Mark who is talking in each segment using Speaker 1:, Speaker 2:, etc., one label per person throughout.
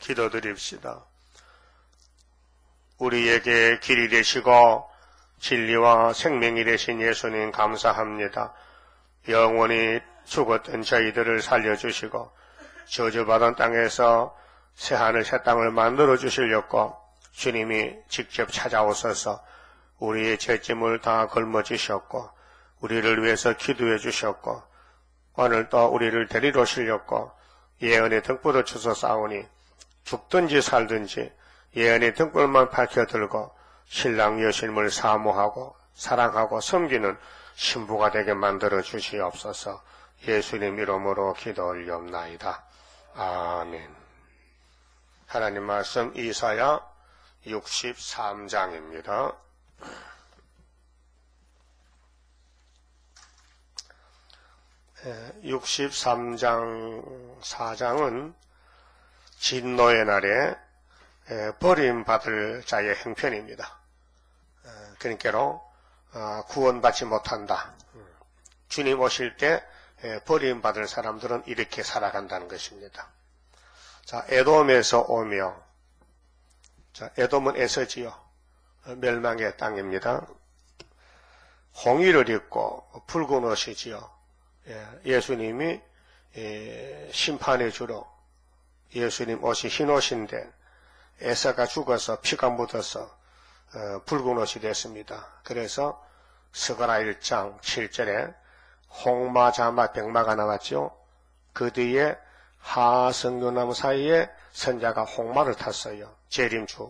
Speaker 1: 기도드립시다. 우리에게 길이 되시고 진리와 생명이 되신 예수님 감사합니다. 영원히 죽었던 저희들을 살려주시고 저주받은 땅에서 새하늘 새 땅을 만들어 주시려고 주님이 직접 찾아오셔서 우리의 죄짐을 다 걸머주셨고 우리를 위해서 기도해 주셨고 오늘 또 우리를 데리러 오시려고 예언의 등불을 주소싸우니 죽든지 살든지 예언의 등불만 밝혀들고 신랑 여신을 사모하고 사랑하고 섬기는 신부가 되게 만들어 주시옵소서. 예수님 이름으로 기도 올리옵나이다. 아멘. 하나님 말씀 이사야 63장입니다. 63장 4장은 진노의 날에 버림받을 자의 형편입니다. 그러니까로 구원받지 못한다. 주님 오실 때 버림받을 사람들은 이렇게 살아간다는 것입니다. 자, 에돔에서 오며, 자, 에돔은 에서지요. 멸망의 땅입니다. 홍의를 입고 붉은 옷이지요. 예수님이 심판의 주로 예수님 옷이 흰 옷인데 에서가 죽어서 피가 묻어서 붉은 옷이 됐습니다. 그래서 스가랴 1장 7절에 홍마, 자마, 백마가 나왔죠. 그 뒤에 하성료나무 사이에 선자가 홍마를 탔어요. 재림주.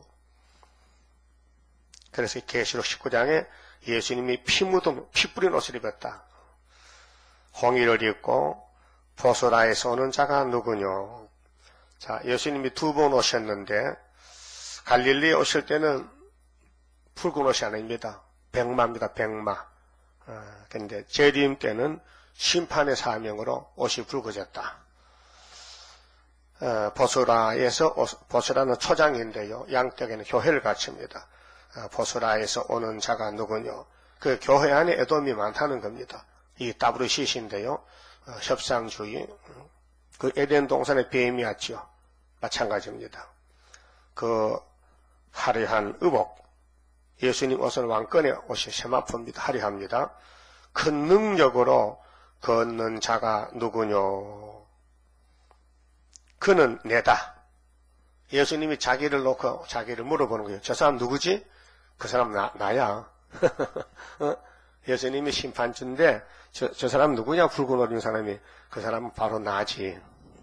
Speaker 1: 그래서 계시록 19장에 예수님이 피 뿌린 옷을 입었다. 홍의를 입고 보소라에서 오는 자가 누구뇨? 자, 예수님이 2번 오셨는데 갈릴리에 오실 때는 붉은 옷이 아닙니다. 백마입니다. 백마. 근데 재림 때는 심판의 사명으로 옷이 붉어졌다. 보소라에서, 보소라는 초장인데요. 양떼에는 교회를 갖춥니다. 보소라에서 오는 자가 누구뇨? 그 교회 안에 에돔이 많다는 겁니다. 이 따브르시신데요. 협상주의. 그 에덴 동산의 뱀이 왔죠. 마찬가지입니다. 그 화려한 의복. 예수님 옷은 왕권의 옷이 세마포입니다. 화려합니다. 큰 능력으로 걷는 자가 누구뇨? 그는 내다. 예수님이 자기를 놓고 자기를 물어보는 거예요. 저 사람 누구지? 그 사람 나야. 예수님이 심판주인데 저 사람 누구냐? 붉은 옷 입은 사람이. 그 사람은 바로 나지.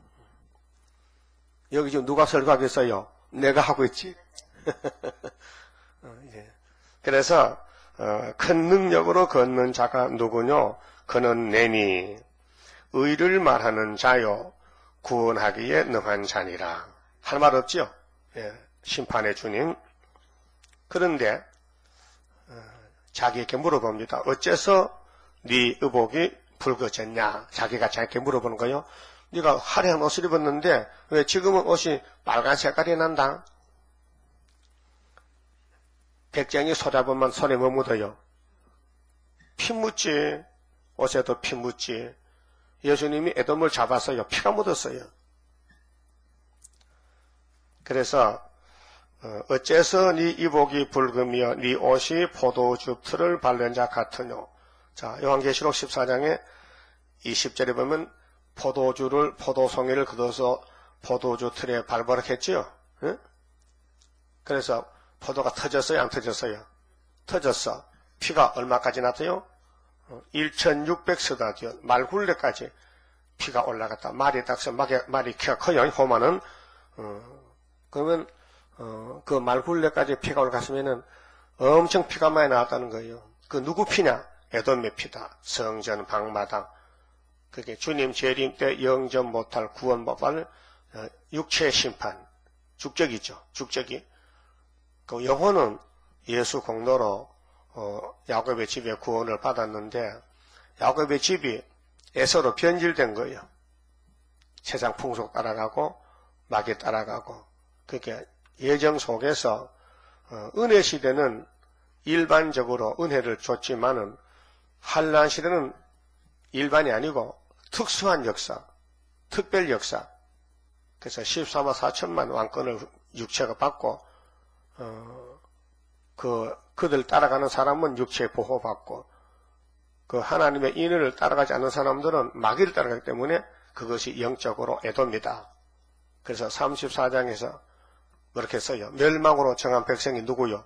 Speaker 1: 여기 지금 누가 설교하겠어요? 내가 하고 있지. 그래서 큰 능력으로 걷는 자가 누구뇨? 그는 내니 의를 말하는 자요 구원하기에 능한 자니라. 할 말 없죠? 심판의 주님. 그런데 자기에게 물어봅니다. 어째서 네 의복이 붉어졌냐? 자기가 자기에게 물어보는 거예요. 네가 화려한 옷을 입었는데 왜 지금은 옷이 빨간 색깔이 난다? 백정이 소잡으면 손에 뭐 묻어요? 피 묻지. 옷에도 피 묻지. 예수님이 에돔을 잡았어요. 피가 묻었어요. 그래서 어째서 네 이복이 붉으며 네 옷이 포도주 틀을 바른 자 같으뇨. 자, 요한계시록 14장에 20절에 보면 포도송이를 걷어서 포도주 틀에 밟으라 했지요. 응? 그래서 포도가 터졌어요? 안 터졌어요? 터졌어. 피가 얼마까지 났어요? 1600스다디오 말굴레까지 피가 올라갔다. 말이 딱서 말이 키가 커요. 호마는 그러면 그 말굴레까지 피가 올라갔으면은 엄청 피가 많이 나왔다는 거예요. 그 누구 피냐? 에돔의 피다. 성전 방마당. 그게 주님 재림 때 영접 못할 구원 못할 육체의 심판. 죽적이죠. 죽적이. 그 영혼은 예수 공로로 야곱의 집에 구원을 받았는데 야곱의 집이 에서로 변질된 거예요. 세상 풍속 따라가고 마귀 따라가고. 그게 예정 속에서 은혜 시대는 일반적으로 은혜를 줬지만은 환난 시대는 일반이 아니고 특수한 역사, 특별 역사. 그래서 14만 4천만 왕권을 육체가 받고, 그들 따라가는 사람은 육체 보호받고, 그 하나님의 인을 따라가지 않는 사람들은 마귀를 따라가기 때문에 그것이 영적으로 애도입니다. 그래서 34장에서 그렇게 써요. 멸망으로 정한 백성이 누구요?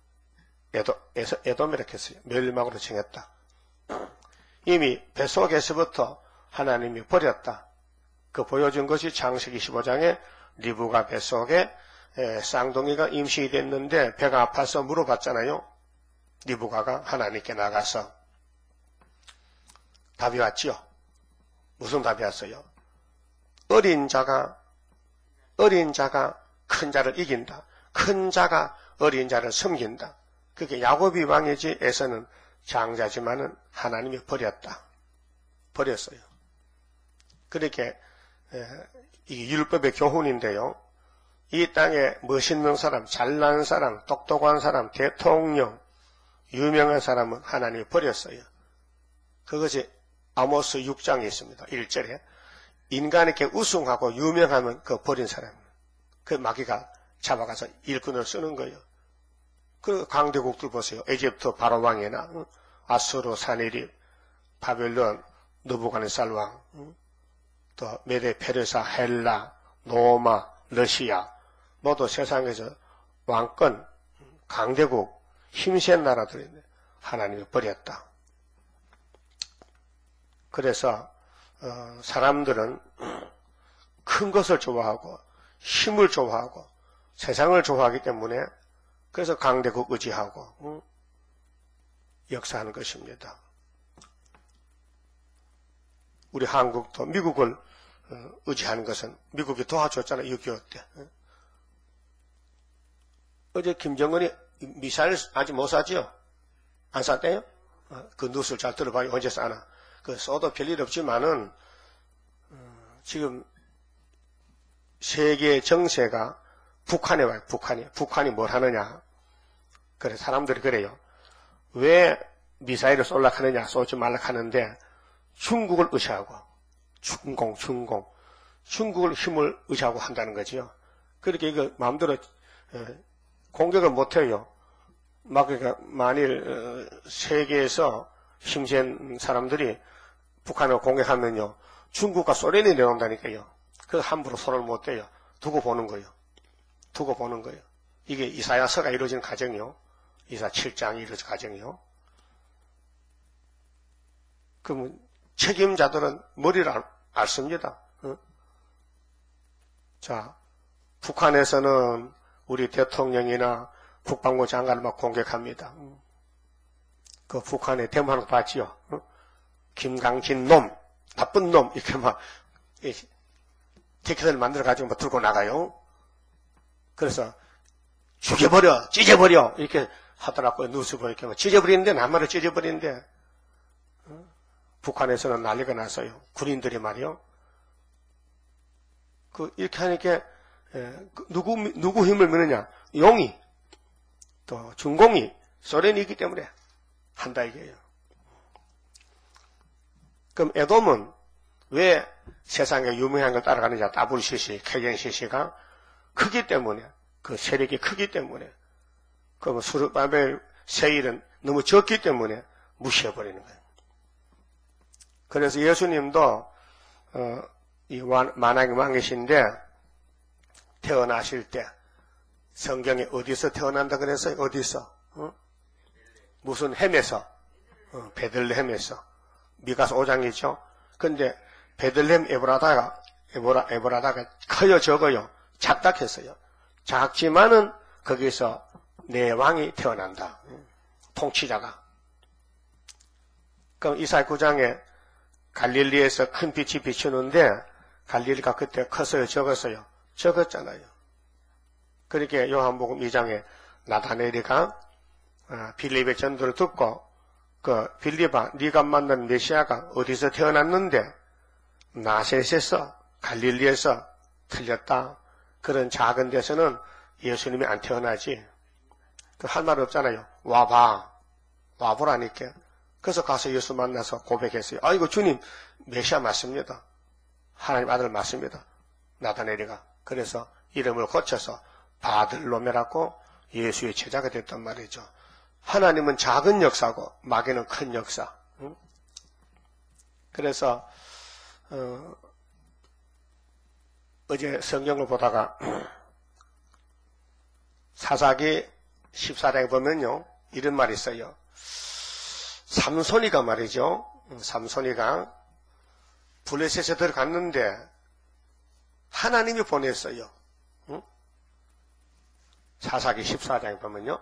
Speaker 1: 에돔 이렇게 써요. 멸망으로 정했다. 이미 뱃속에서부터 하나님이 버렸다. 그 보여준 것이 창세기 15장에 리브가 뱃속에 쌍둥이가 임신이 됐는데 배가 아파서 물어봤잖아요. 리브가가 하나님께 나가서 답이 왔지요. 무슨 답이 왔어요? 어린 자가 큰 자를 이긴다. 큰 자가 어린 자를 섬긴다. 그게 야곱이 왕이지 에서는 장자지만은 하나님이 버렸어요. 그렇게 이게 율법의 교훈인데요. 이 땅에 멋있는 사람, 잘난 사람, 똑똑한 사람, 대통령, 유명한 사람은 하나님이 버렸어요. 그것이 아모스 6장에 있습니다. 1절에 인간에게 우승하고 유명하면 그 버린 사람, 그 마귀가 잡아가서 일꾼을 쓰는 거예요. 그 강대국들 보세요. 에집트 바로 왕이나 아수르 사네립, 바벨론 느부갓네살 왕, 또 메데 페르사, 헬라, 로마, 러시아 모두 세상에서 왕권, 강대국, 힘센 나라들인데 하나님이 버렸다. 그래서 사람들은 큰 것을 좋아하고 힘을 좋아하고 세상을 좋아하기 때문에 그래서 강대국 의지하고 역사하는 것입니다. 우리 한국도 미국을 의지하는 것은 미국이 도와줬잖아요. 6.25 때. 어제 김정은이 미사일 아직 못 쐈지요? 안 쐈대요? 그 뉴스를 잘 들어봐요. 언제 쐈나. 그 쏘도 별일 없지만은 지금 세계 정세가 북한에 와요. 북한이 뭘 하느냐. 그래 사람들이 그래요. 왜 미사일을 쏠라 하느냐, 쏘지 말라 하는데 중국을 의지하고 중국을 힘을 의지하고 한다는 거지요. 그렇게 이거 마음대로 공격을 못해요. 그러니까 만일 세계에서 힘센 사람들이 북한을 공격하면요, 중국과 소련이 내려온다니까요. 그 함부로 손을 못 대요. 두고 보는 거예요. 이게 이사야서가 이루어진 과정이요. 이사 7장이 이루어진 과정이요. 그러면 책임자들은 머리를 앓습니다. 자, 북한에서는 우리 대통령이나 국방부 장관을 막 공격합니다. 그 북한의 대모하는 거 봤지요? 김강진 놈, 나쁜 놈, 이렇게 막, 티켓을 만들어가지고 막 들고 나가요. 그래서, 죽여버려, 찢어버려, 이렇게 하더라고요. 뉴스 보니까. 찢어버리는데, 남한을 찢어버리는데, 북한에서는 난리가 났어요. 군인들이 말이요. 이렇게 하니까, 누구 힘을 믿느냐? 용이, 또 중공이, 소련이 있기 때문에 한다 이게요. 그럼 에돔은 왜 세상에 유명한 걸 따라가느냐? WCC, KNCC가 크기 때문에, 그 세력이 크기 때문에, 그럼 수르바벨 세일은 너무 적기 때문에 무시해버리는 거예요. 그래서 예수님도 이 만왕의 왕이신데 태어나실 때 성경에 어디서 태어난다 그랬어요? 어디서? 무슨 햄에서? 베들레헴에서. 미가서 5장이죠. 근데 베들레헴 에브라다가 커요 적어요? 작다 했어요. 작지만은 거기서 내 왕이 태어난다. 통치자가. 그럼 이사야 9장에 갈릴리에서 큰 빛이 비추는데 갈릴리가 그때 컸어요? 적었어요? 적었잖아요. 그렇게 요한복음 2장에 나다네리가 빌립의 전도를 듣고 빌립아 네가 만난 메시아가 어디서 태어났는데 나셋에서 갈릴리에서 틀렸다. 그런 작은 데서는 예수님이 안 태어나지. 할 말 없잖아요. 와보라니까. 그래서 가서 예수 만나서 고백했어요. 이거 주님 메시아 맞습니다. 하나님 아들 맞습니다. 나다넬이가. 그래서 이름을 고쳐서 바들로메라고 예수의 제자가 됐단 말이죠. 하나님은 작은 역사고 마귀는 큰 역사. 그래서 어제 성경을 보다가 사사기 14장에 보면요, 이런 말이 있어요. 삼손이가 말이죠. 삼손이가 블레셋에 들어갔는데 하나님이 보냈어요. 사사기 14장에 보면요.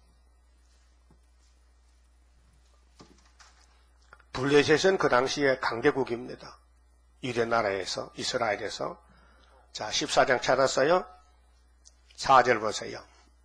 Speaker 1: 블레셋은 그 당시에 강대국입니다. 유대 나라에서, 이스라엘에서. 자, 14장 찾았어요? 4절 보세요.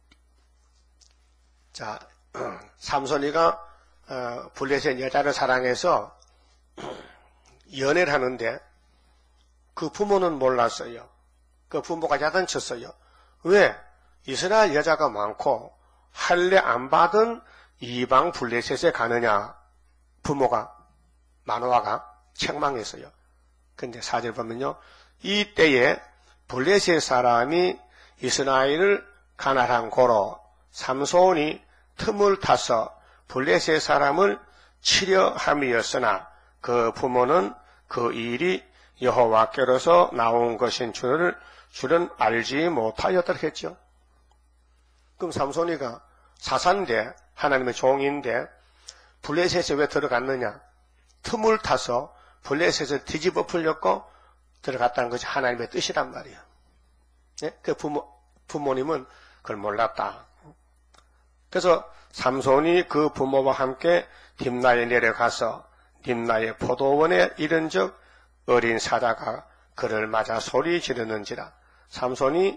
Speaker 1: 자, 삼손이가 블레셋 여자를 사랑해서 연애를 하는데 그 부모는 몰랐어요. 그 부모가 야단쳤어요. 왜? 이스라엘 여자가 많고 할례 안 받은 이방 블레셋에 가느냐? 부모가, 마노아가 책망했어요. 근데 4절 보면요. 이때에 블레셋 사람이 이스라엘을 가난한 고로 삼손이 틈을 타서 블레셋 사람을 치려 함이었으나 그 부모는 그 일이 여호와께로서 나온 것인 줄은 알지 못하였다 했죠. 그럼 삼손이가 사사인데 하나님의 종인데 블레셋에 왜 들어갔느냐? 틈을 타서 블레셋을 뒤집어 풀렸고 들어갔다는 것이 하나님의 뜻이란 말이에요. 네? 그 부모님은 그걸 몰랐다. 그래서 삼손이 그 부모와 함께 딥나에 내려가서 딥나의 포도원에 이른 적 어린 사자가 그를 맞아 소리 지르는지라. 삼손이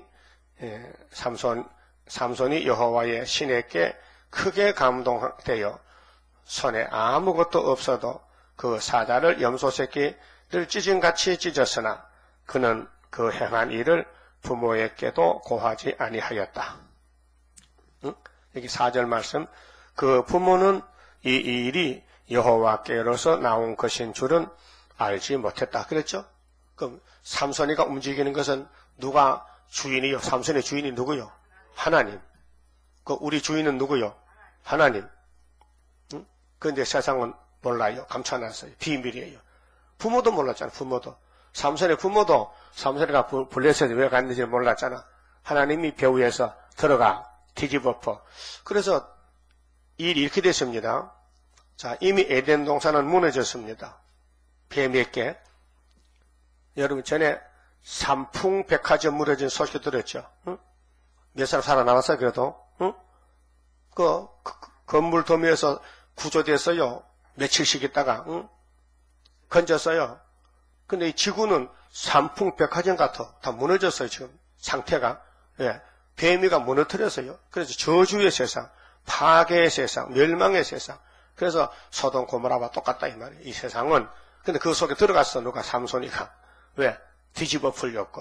Speaker 1: 여호와의 신에게 크게 감동되어 손에 아무것도 없어도 그 사자를 염소새끼를 찢은같이 찢었으나 그는 그 행한 일을 부모에게도 고하지 아니하였다. 여기 4절 말씀, 그 부모는 이 일이 여호와께로서 나온 것인 줄은 알지 못했다. 그랬죠? 그럼 삼손이가 움직이는 것은 누가 주인이요? 삼손의 주인이 누구요? 하나님. 그 우리 주인은 누구요? 하나님. 그런데 세상은 몰라요. 감춰놨어요. 비밀이에요. 부모도 몰랐잖아. 부모도. 삼손의 부모도 삼손이가 블레셋에 왜 갔는지 몰랐잖아. 하나님이 배후에서 들어가 뒤집어퍼. 그래서 일이 이렇게 됐습니다. 자, 이미 에덴 동산은 무너졌습니다. 뱀에게. 여러분 전에 삼풍백화점 무너진 소식 들었죠? 응? 몇 사람 살아남았어요, 그래도? 응? 그 건물 도미에서 구조됐어요. 며칠씩 있다가, 응? 건졌어요. 근데 이 지구는 삼풍백화점 같아. 다 무너졌어요, 지금. 상태가. 예. 뱀이가 무너뜨렸어요. 그래서 저주의 세상, 파괴의 세상, 멸망의 세상. 그래서 소돔 고모라와 똑같다, 이 말이에요. 이 세상은. 근데 그 속에 들어갔어, 누가? 삼손이가. 왜? 뒤집어 풀렸고.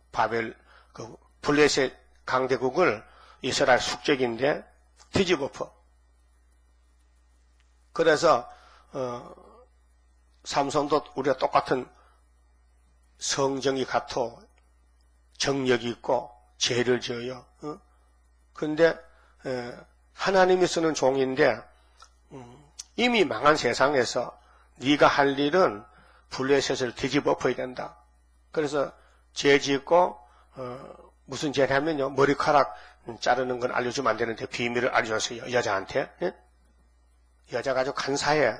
Speaker 1: 블레셋 강대국을 이스라엘 숙적인데 뒤집어 퍼. 그래서 삼손도 우리가 똑같은 성정이 같아 정력이 있고 죄를 지어요. 그런데 하나님이 쓰는 종인데 이미 망한 세상에서 네가 할 일은 블레셋을 뒤집어 엎어야 된다. 그래서 죄 짓고 무슨 죄를 하면요, 머리카락 자르는 건 알려주면 안 되는데 비밀을 알려줬어요. 여자한테. 예? 여자가 아주 간사해.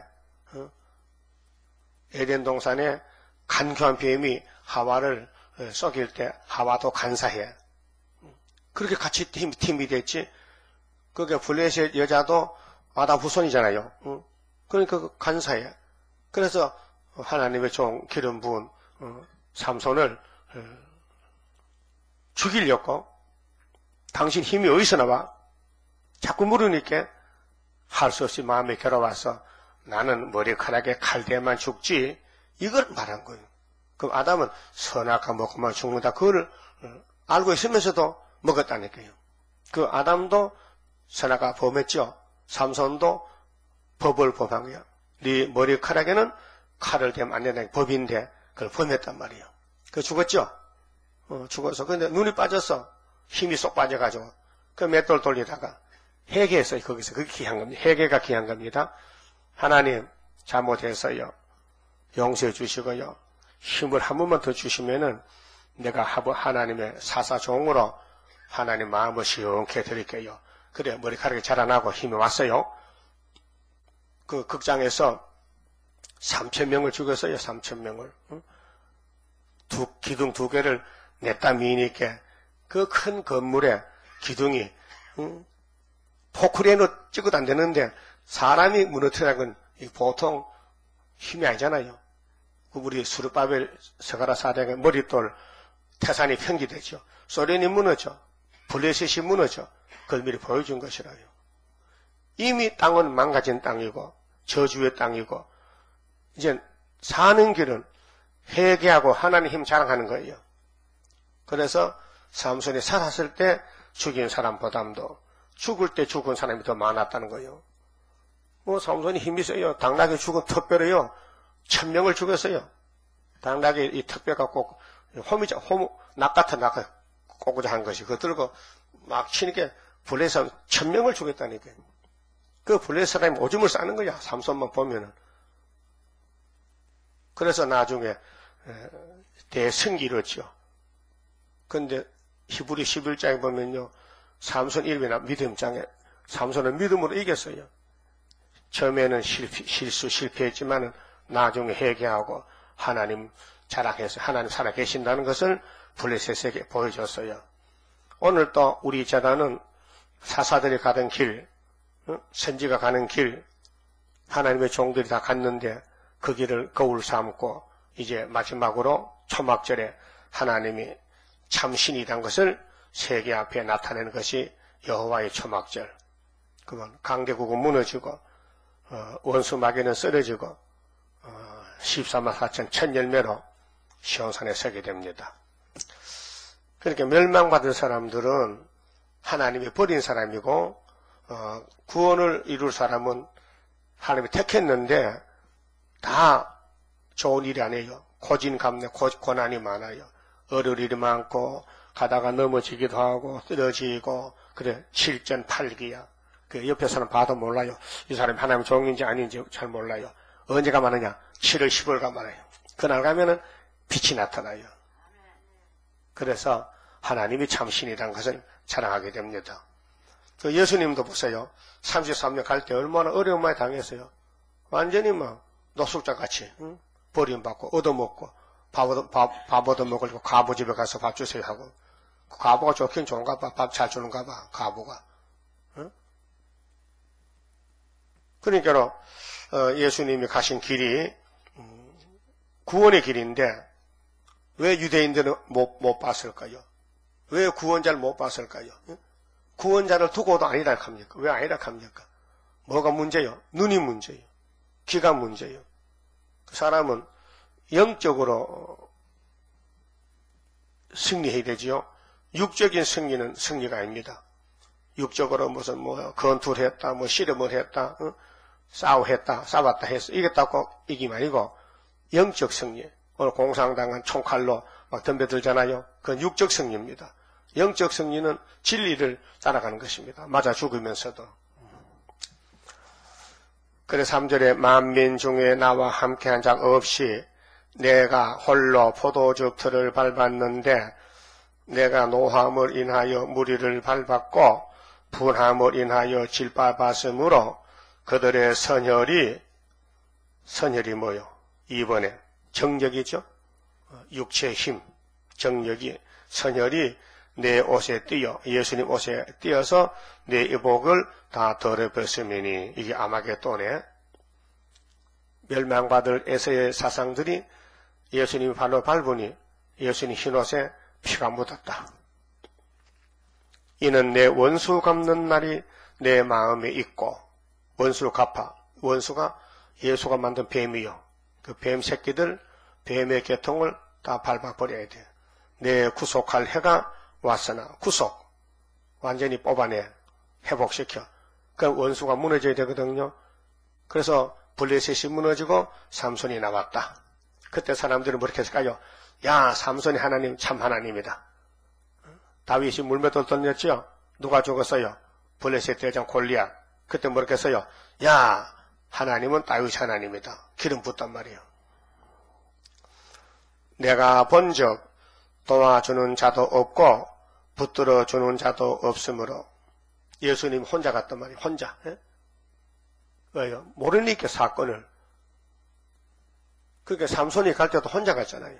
Speaker 1: 에덴 동산에 간교한 뱀이 하와를 썩일 때 하와도 간사해. 그렇게 같이 팀이 됐지. 그게 블레셋 여자도 아담 후손이잖아요. 그러니까 간사해. 그래서 하나님의 종 기름 부은 삼손을 죽이려고. 당신 힘이 어디서 나와? 자꾸 물으니까 할 수 없이 마음에 괴로워서 나는 머리카락에 칼대만 죽지, 이걸 말한 거예요. 그럼 아담은 선악과 먹고만 죽는다. 그걸 알고 있으면서도 먹었다니까요. 그 아담도 선악과 범했죠. 삼손도 법을 범한 거야. 네 머리카락에는 칼을 대면 안 된다는 법인데 그걸 범했단 말이에요. 그 죽었죠. 죽어서. 근데 눈이 빠졌어. 힘이 쏙 빠져가지고. 그 맷돌 돌리다가 회개했어요. 거기서. 그게 귀한 겁니다. 회개가 귀한 겁니다. 하나님, 잘못했어요. 용서해 주시고요. 힘을 한 번만 더 주시면은 내가 하나님의 사사종으로 하나님 마음을 시원케 드릴게요. 그래, 머리카락이 자라나고 힘이 왔어요. 그 극장에서 3,000명을 죽였어요. 3,000명을. 기둥 2개를 냈다 미니까 그 큰 건물에 기둥이 포크레인으로 찍어도 안 되는데 사람이 무너뜨리는 건 보통 힘이 아니잖아요. 우리 수르바벨 스가랴 사대의 머릿돌 태산이 편기되죠. 소련이 무너져. 블레셋이 무너져. 그걸 미리 보여준 것이라요. 이미 땅은 망가진 땅이고 저주의 땅이고 이제 사는 길은 회개하고 하나님 힘 자랑하는 거예요. 그래서 삼손이 살았을 때 죽인 사람보다도 죽을 때 죽은 사람이 더 많았다는 거예요. 삼손이 힘이 세요. 당나귀 죽은 턱뼈로요. 1,000명을 죽였어요. 당나귀 이 턱뼈가 꼭 낙 같은 낙을 꽂고자 한 것이. 그거 들고 막 치니까 블레셋 1,000명을 죽였다니까요. 그 블레셋 사람이 오줌을 싸는 거야. 삼손만 보면은. 그래서 나중에 대승기 이뤘죠. 근데 히브리 11장에 보면요. 삼손 이름이나 믿음장에 삼손은 믿음으로 이겼어요. 처음에는 실패했지만은 나중에 회개하고 하나님 자랑해서 하나님 살아계신다는 것을 블레셋에게 보여줬어요. 오늘 또 우리 재단은 사사들이 가던 길, 선지가 가는 길, 하나님의 종들이 다 갔는데 그 길을 거울 삼고 이제 마지막으로 초막절에 하나님이 참신이란 것을 세계 앞에 나타내는 것이 여호와의 초막절. 그건 강대국은 무너지고 원수 마귀는 쓰러지고 14만 4천 천 열매로 시온산에 서게 됩니다. 그렇게 멸망받은 사람들은 하나님이 버린 사람이고 구원을 이룰 사람은 하나님이 택했는데 다 좋은 일이 아니에요. 고진감래 고난이 많아요. 어려울 일이 많고 가다가 넘어지기도 하고 쓰러지고 그래 7전 8기야. 그 옆에 사람 봐도 몰라요. 이 사람이 하나님 종인지 아닌지 잘 몰라요. 언제 가만하냐? 7월 10월 가만해요. 그날 가면은 빛이 나타나요. 그래서 하나님이 참신이라는 것을 자랑하게 됩니다. 그 예수님도 보세요. 33년 갈 때 얼마나 어려운 많이 당했어요. 완전히 노숙자같이 버림받고 얻어먹고 밥 얻어먹으려고 과부 집에 가서 밥 주세요 하고 그 과부가 좋긴 좋은가 봐. 밥 잘 주는가 봐. 과부가. 그러니까 예수님이 가신 길이 구원의 길인데 왜 유대인들은 못 봤을까요? 왜 구원자를 못 봤을까요? 구원자를 두고도 아니라 합니까? 왜 아니라 합니까? 뭐가 문제요? 눈이 문제요. 귀가 문제요. 그 사람은 영적으로 승리해야 되지요. 육적인 승리는 승리가 아닙니다. 육적으로 무슨 건투를 했다, 씨름을 했다, 싸웠다 해서 이겼다고 이김 아니고 영적 승리. 오늘 공상당한 총칼로 막 덤벼들잖아요. 그건 육적 승리입니다. 영적 승리는 진리를 따라가는 것입니다. 맞아 죽으면서도. 그래서 3절에 만민 중에 나와 함께한 자 없이 내가 홀로 포도즙 틀을 밟았는데 내가 노함을 인하여 무리를 밟았고 분함을 인하여 질밟았으므로 그들의 선혈이 뭐요? 2번에 정력이죠. 육체의 힘, 정력이 선혈이 내 옷에 띄어 예수님 옷에 띄어서 내 의복을 다 더럽혔으니 이게 아마겟돈에 멸망받을 에서의 사상들이 예수님이 발로 밟으니 예수님 흰옷에 피가 묻었다. 이는 내 원수 갚는 날이 내 마음에 있고 원수를 갚아. 원수가 예수가 만든 뱀이요. 그 뱀 새끼들 뱀의 계통을 다 밟아버려야 돼. 내 구속할 해가 왔으나 구속 완전히 뽑아내 회복시켜. 그 원수가 무너져야 되거든요. 그래서 블레셋이 무너지고 삼손이 나왔다. 그때 사람들은 뭐렇게 했을까요? 야, 삼손이 하나님 참 하나님이다. 다윗이 물맷돌 던졌지요? 누가 죽었어요? 블레셋 대장 골리앗. 그때 뭐라고 했어요? 야, 하나님은 다윗 하나님이다. 기름 붓단 말이에요. 내가 본즉 도와주는 자도 없고 붙들어주는 자도 없으므로 예수님 혼자 갔단 말이에요. 혼자. 예? 왜요? 모르니까 사건을. 그러니까 삼손이 갈 때도 혼자 갔잖아요.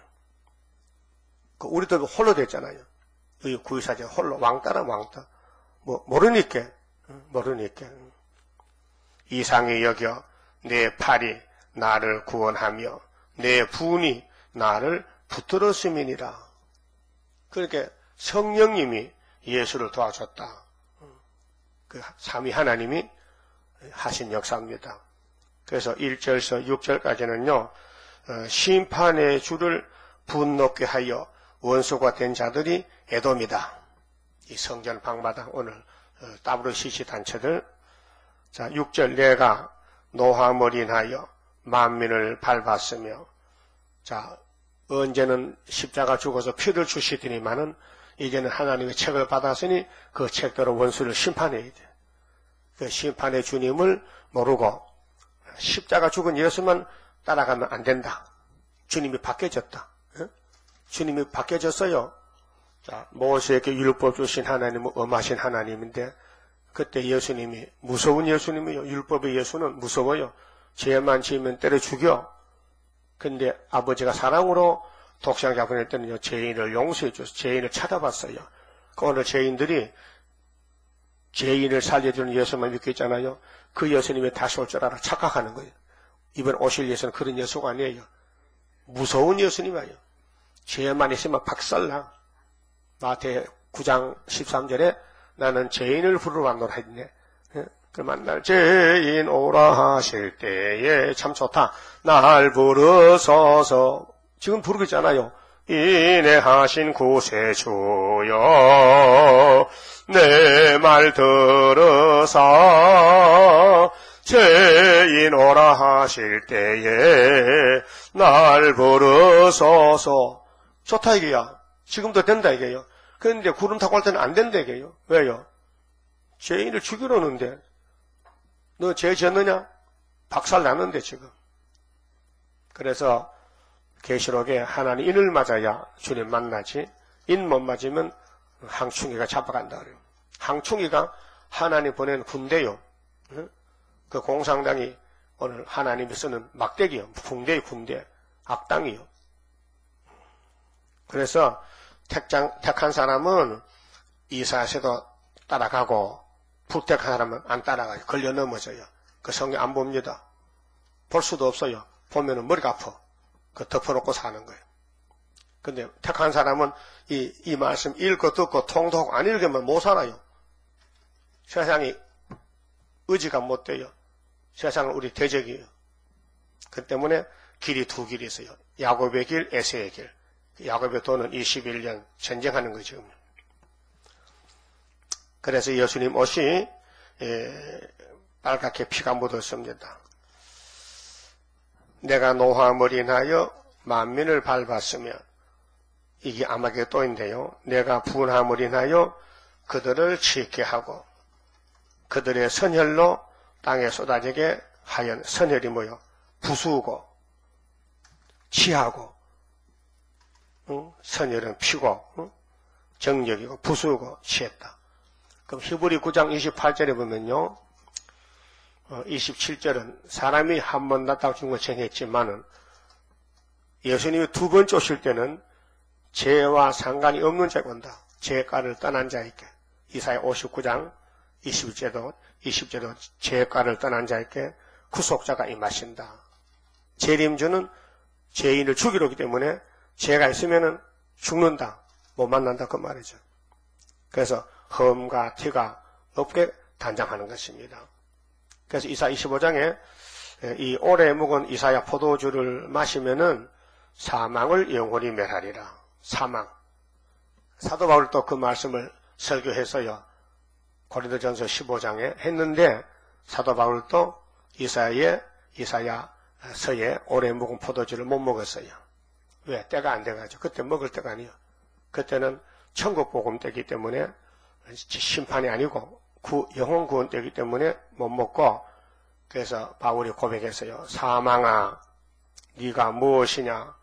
Speaker 1: 우리도 홀로 됐잖아요. 이 구의사제 홀로 왕따라 왕따. 모르니까. 이상히 여겨 내 팔이 나를 구원하며 내 분이 나를 붙들었음이니라. 그러니까 성령님이 예수를 도와줬다. 그 삼위 하나님이 하신 역사입니다. 그래서 1절에서 6절까지는요. 심판의 주를 분노케 하여 원수가 된 자들이 에돔이다. 이 성전 방마다 오늘 WCC 단체들. 자, 6절 내가 노함을 인하여 만민을 밟았으며. 자, 언제는 십자가 죽어서 피를 주시더니만은 이제는 하나님의 책을 받았으니 그 책대로 원수를 심판해야 돼. 그 심판의 주님을 모르고 십자가 죽은 예수만 따라가면 안 된다. 주님이 바뀌어졌다. 주님이 바뀌어졌어요. 자, 모세에게 율법 주신 하나님은 엄하신 하나님인데 그때 예수님이 무서운 예수님이요. 율법의 예수는 무서워요. 죄만 지으면 때려 죽여. 근데 아버지가 사랑으로 독생자 보낼 때는요. 죄인을 용서해 줘서 죄인을 찾아봤어요. 오늘 죄인들이 죄인을 살려주는 예수만 믿고 있잖아요. 그 예수님이 다시 올 줄 알아 착각하는 거예요. 이번 오실 예수는 그런 예수가 아니에요. 무서운 예수님이에요. 죄만 있으면 박살나. 마태 9장 13절에 나는 죄인을 부르러 왔노라 했네. 그 만날 죄인 오라 하실 때에 참 좋다. 날 부르소서. 지금 부르고 있잖아요. 인내하신 구세주여 내 말 들으사 죄인 오라 하실 때에 날 부르소서. 좋다 이게야. 지금도 된다 이게요. 그런데 구름 타고 할 때는 안 된다 이게요. 왜요? 죄인을 죽이러 오는데 너 죄 지었느냐? 박살 났는데 지금. 그래서 계시록에 하나님 인을 맞아야 주님 만나지 인 못 맞으면 항충이가 잡아간다 그래요. 항충이가 하나님 보낸 군대요. 그 공산당이 오늘 하나님이 쓰는 막대기요. 군대요 군대. 악당이요. 그래서 택한 사람은 이사야서도 따라가고 불택한 사람은 안 따라가요. 걸려 넘어져요. 그 성경 안 봅니다. 볼 수도 없어요. 보면은 머리가 아파. 그 덮어놓고 사는 거예요. 근데 택한 사람은 이 말씀 읽고 듣고 통독 안 읽으면 못 살아요. 세상이 의지가 못 돼요. 세상은 우리 대적이에요. 그 때문에 길이 두 길이 있어요. 야곱의 길, 에서의 길. 야곱의 도는 21년 전쟁하는 거죠. 그래서 예수님 옷이 빨갛게 피가 묻었습니다. 내가 노함을 인하여 만민을 밟았으며 이게 아마겟돈인데요. 내가 분함을 인하여 그들을 치게 하고 그들의 선혈로 땅에 쏟아지게 하연. 선혈이 뭐요? 부수고 치하고 선혈은 피고 정력이고 부수고 치했다. 그럼 히브리 9장 28절에 보면요. 27절은 사람이 한 번 났다고 죽은 걸 정했지만은 예수님이 두 번째 오실 때는 죄와 상관이 없는 자가 온다. 죄가를 떠난 자에게. 이사야 59장 20절도 죄가를 떠난 자에게 구속자가 임하신다. 재림주는 죄인을 죽이러 오기 때문에 죄가 있으면은 죽는다. 못 만난다 그 말이죠. 그래서 흠과 티가 없게 단장하는 것입니다. 그래서 이사야 25장에 이 오래 묵은 이사야 포도주를 마시면은 사망을 영원히 멸하리라. 사망. 사도 바울도 그 말씀을 설교해서요. 고린도전서 15장에 했는데 사도 바울도 이사야서에 오래 묵은 포도주를 못 먹었어요. 왜? 때가 안 돼가지고. 그때 먹을 때가 아니에요. 그때는 천국 복음 때이기 때문에 심판이 아니고 영혼 구원 때이기 때문에 못 먹고, 그래서 바울이 고백했어요. 사망아, 네가 무엇이냐?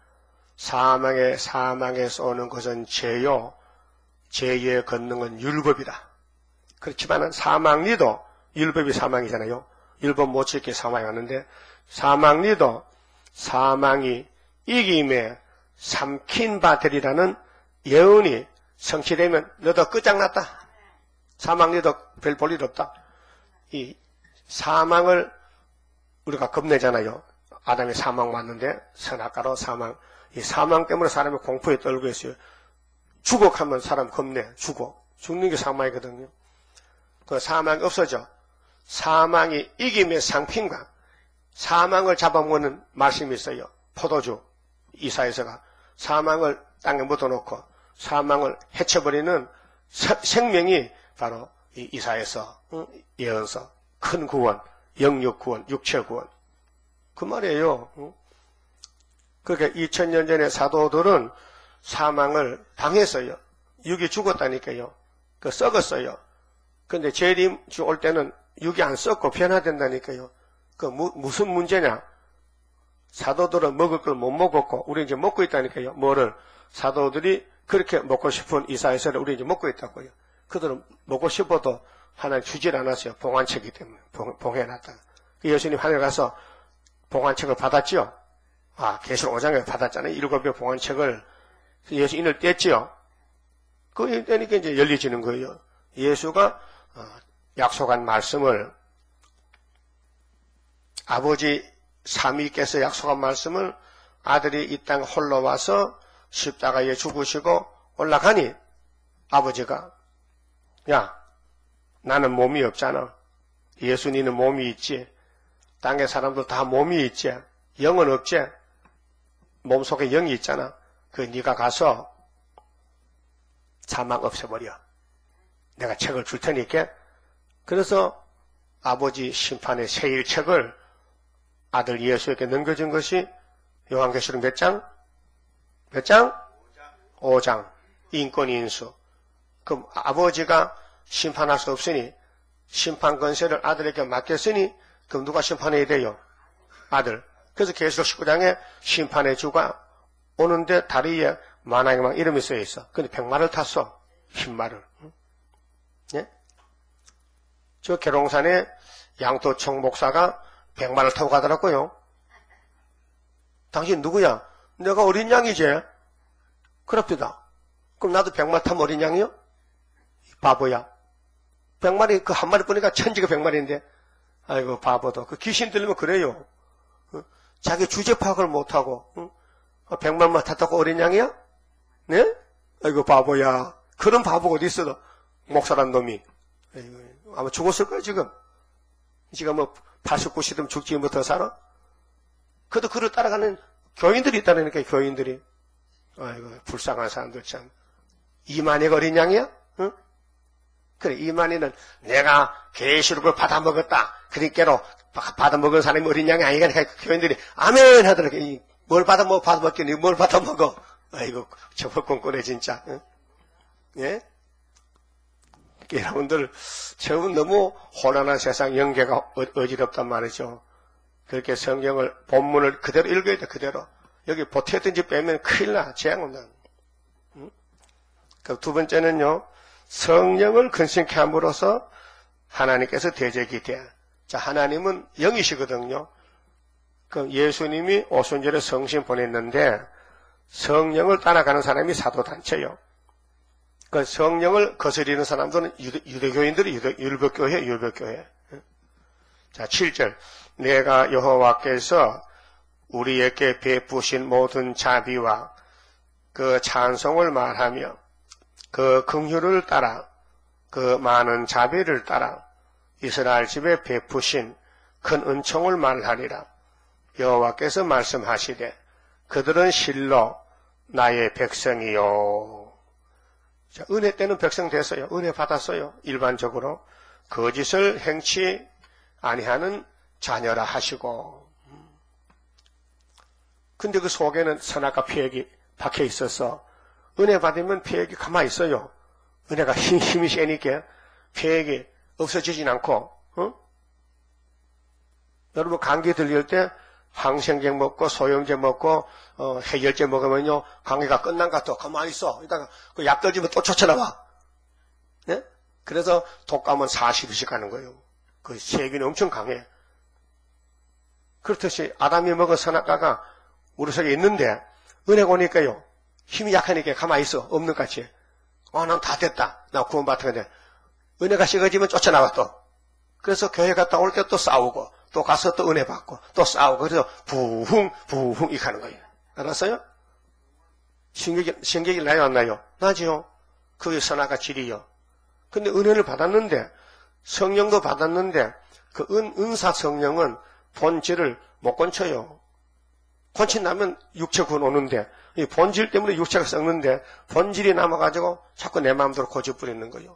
Speaker 1: 사망에서 오는 것은 죄요. 죄의 권능은 율법이다. 그렇지만은 사망리도 율법이 사망이잖아요. 율법 못 지키게 사망이 왔는데 사망리도 사망이 이김에 삼킨 바 되리라는 예언이 성취되면 너도 끝장났다. 사망리도 별 볼 일 없다. 이 사망을 우리가 겁내잖아요. 아담이 사망 왔는데 선악과로 사망. 이 사망 때문에 사람이 공포에 떨고 있어요. 죽어가면 사람 겁내. 죽는 게 사망이거든요. 그 사망이 없어져. 사망이 이김의 상品과 사망을 잡아먹는 말씀이 있어요. 포도주 이사야서가 사망을 땅에 묻어놓고 사망을 해쳐버리는 생명이 바로 이 이사야서, 예언서, 큰 구원, 영육 구원, 육체 구원. 그 말이에요. 그러니까 2000년 전에 사도들은 사망을 당했어요. 육이 죽었다니까요. 썩었어요. 근데 재림 올 때는 육이 안 썩고 변화된다니까요. 무슨 문제냐? 사도들은 먹을 걸 못 먹었고, 우리 이제 먹고 있다니까요. 뭐를? 사도들이 그렇게 먹고 싶은 이사야서를 우리 이제 먹고 있다고요. 그들은 먹고 싶어도 하나님 주질 않았어요. 봉안책이기 때문에. 봉해놨다가. 예수님 하늘 가서 봉안책을 받았지요? 계시록 5장에 받았잖아요. 7개 봉안책을. 예수 인을 뗐지요? 그거 떼니까 이제 열려지는 거예요. 예수가 약속한 말씀을, 아버지 삼위께서 약속한 말씀을 아들이 이 땅 홀로 와서 십자가에 죽으시고 올라가니 아버지가, 야, 나는 몸이 없잖아. 예수님은 몸이 있지. 땅의 사람들 다 몸이 있지. 영은 없지. 몸속에 영이 있잖아. 네가 가서 사망 없애버려. 내가 책을 줄 테니까. 그래서 아버지 심판의 세일책을 아들 예수에게 넘겨준 것이 요한계시록 몇 장? 몇 장? 5장. 인권인수. 그럼 아버지가 심판할 수 없으니 심판 권세를 아들에게 맡겼으니 그럼 누가 심판해야 돼요? 아들. 그래서 계시록 19장에 심판의 주가 오는데 다리에 만왕의 이름이 쓰여 있어. 근데 백마를 탔어. 흰말을. 예? 저 계룡산에 양도청 목사가 백마를 타고 가더라고요. 당신 누구야? 내가 어린 양이지. 그럽니다. 그럼 나도 백마 타면 어린 양이요? 바보야. 백마리 그 한 마리 보니까 천지가 백마리인데, 아이고 바보도. 그 귀신 들리면 그래요. 자기 주제 파악을 못하고, 백마만 탔다고 어린 양이야? 네? 아이고 바보야. 그런 바보가 어디 있어? 목사란 놈이. 아이고, 아마 죽었을 거야 지금. 지금 뭐 80, 90은 죽지 못해 살아? 그래도 그를 따라가는 교인들이 있다니까, 교인들이. 아이고 불쌍한 사람들 참. 이만희가 어린 양이야? 응? 그래, 이만희는 내가 계시록을 받아먹었다. 그러니까로 받아먹은 사람이 어린 양이 아니니까 교인들이 아멘 하더라고요. 뭘 받아먹겠니? 뭘 받아먹어? 아이고 저거 꼼꼼해 진짜. 응? 예? 여러분들 처음 너무 혼란한 세상 연계가 어지럽단 말이죠. 그렇게 성경을 본문을 그대로 읽어야 돼. 그대로. 여기 보태든지 빼면 큰일 나. 재앙 온다. 응? 그 두 번째는요. 성령을 근심케 함으로써 하나님께서 대적이 돼. 자, 하나님은 영이시거든요. 그 예수님이 오순절에 성신 보냈는데 성령을 따라가는 사람이 사도단체요. 그 성령을 거스리는 사람들은 유대교인들이 율법교회. 자, 7절. 내가 여호와께서 우리에게 베푸신 모든 자비와 그 찬송을 말하며 그 긍휼을 따라 그 많은 자비를 따라 이스라엘 집에 베푸신 큰 은총을 말하리라. 여호와께서 말씀하시되 그들은 실로 나의 백성이요. 자, 은혜 때는 백성 됐어요. 은혜 받았어요. 일반적으로 거짓을 행치 아니하는 자녀라 하시고, 근데 그 속에는 선악과 피획이 박혀 있어서 은혜 받으면 피획이 가만히 있어요. 은혜가 힘이 세니까 피획이 없어지진 않고, 여러분 감기 들릴 때 항생제 먹고 소염제 먹고 해열제 먹으면요 감기가 끝난 것 같아. 가만히 있어. 이따가 그 약 떨어지면 또 쫓아나와. 네? 그래서 독감은 40일씩 가는 거예요. 그 세균이 엄청 강해. 그렇듯이 아담이 먹은 선악과가 우리 속에 있는데 은혜가 오니까요 힘이 약하니까 가만히 있어. 없는 것 같이. 난 다 됐다. 나 구원받은 건데 은혜가 식어지면 쫓아나와 또. 그래서 교회 갔다 올 때 또 싸우고 또 가서 또 은혜 받고 또 싸우고 그래서 부흥 이렇게 하는 거예요. 알았어요? 신경이 나요 안 나요? 나지요. 그게 선악과 질이요. 근데 은혜를 받았는데 성령도 받았는데 그 은사 성령은 본질을 못 건쳐요. 건친다면 육체 군 오는데 이 본질 때문에 육체가 썩는데 본질이 남아가지고 자꾸 내 마음대로 고집부리는 거예요.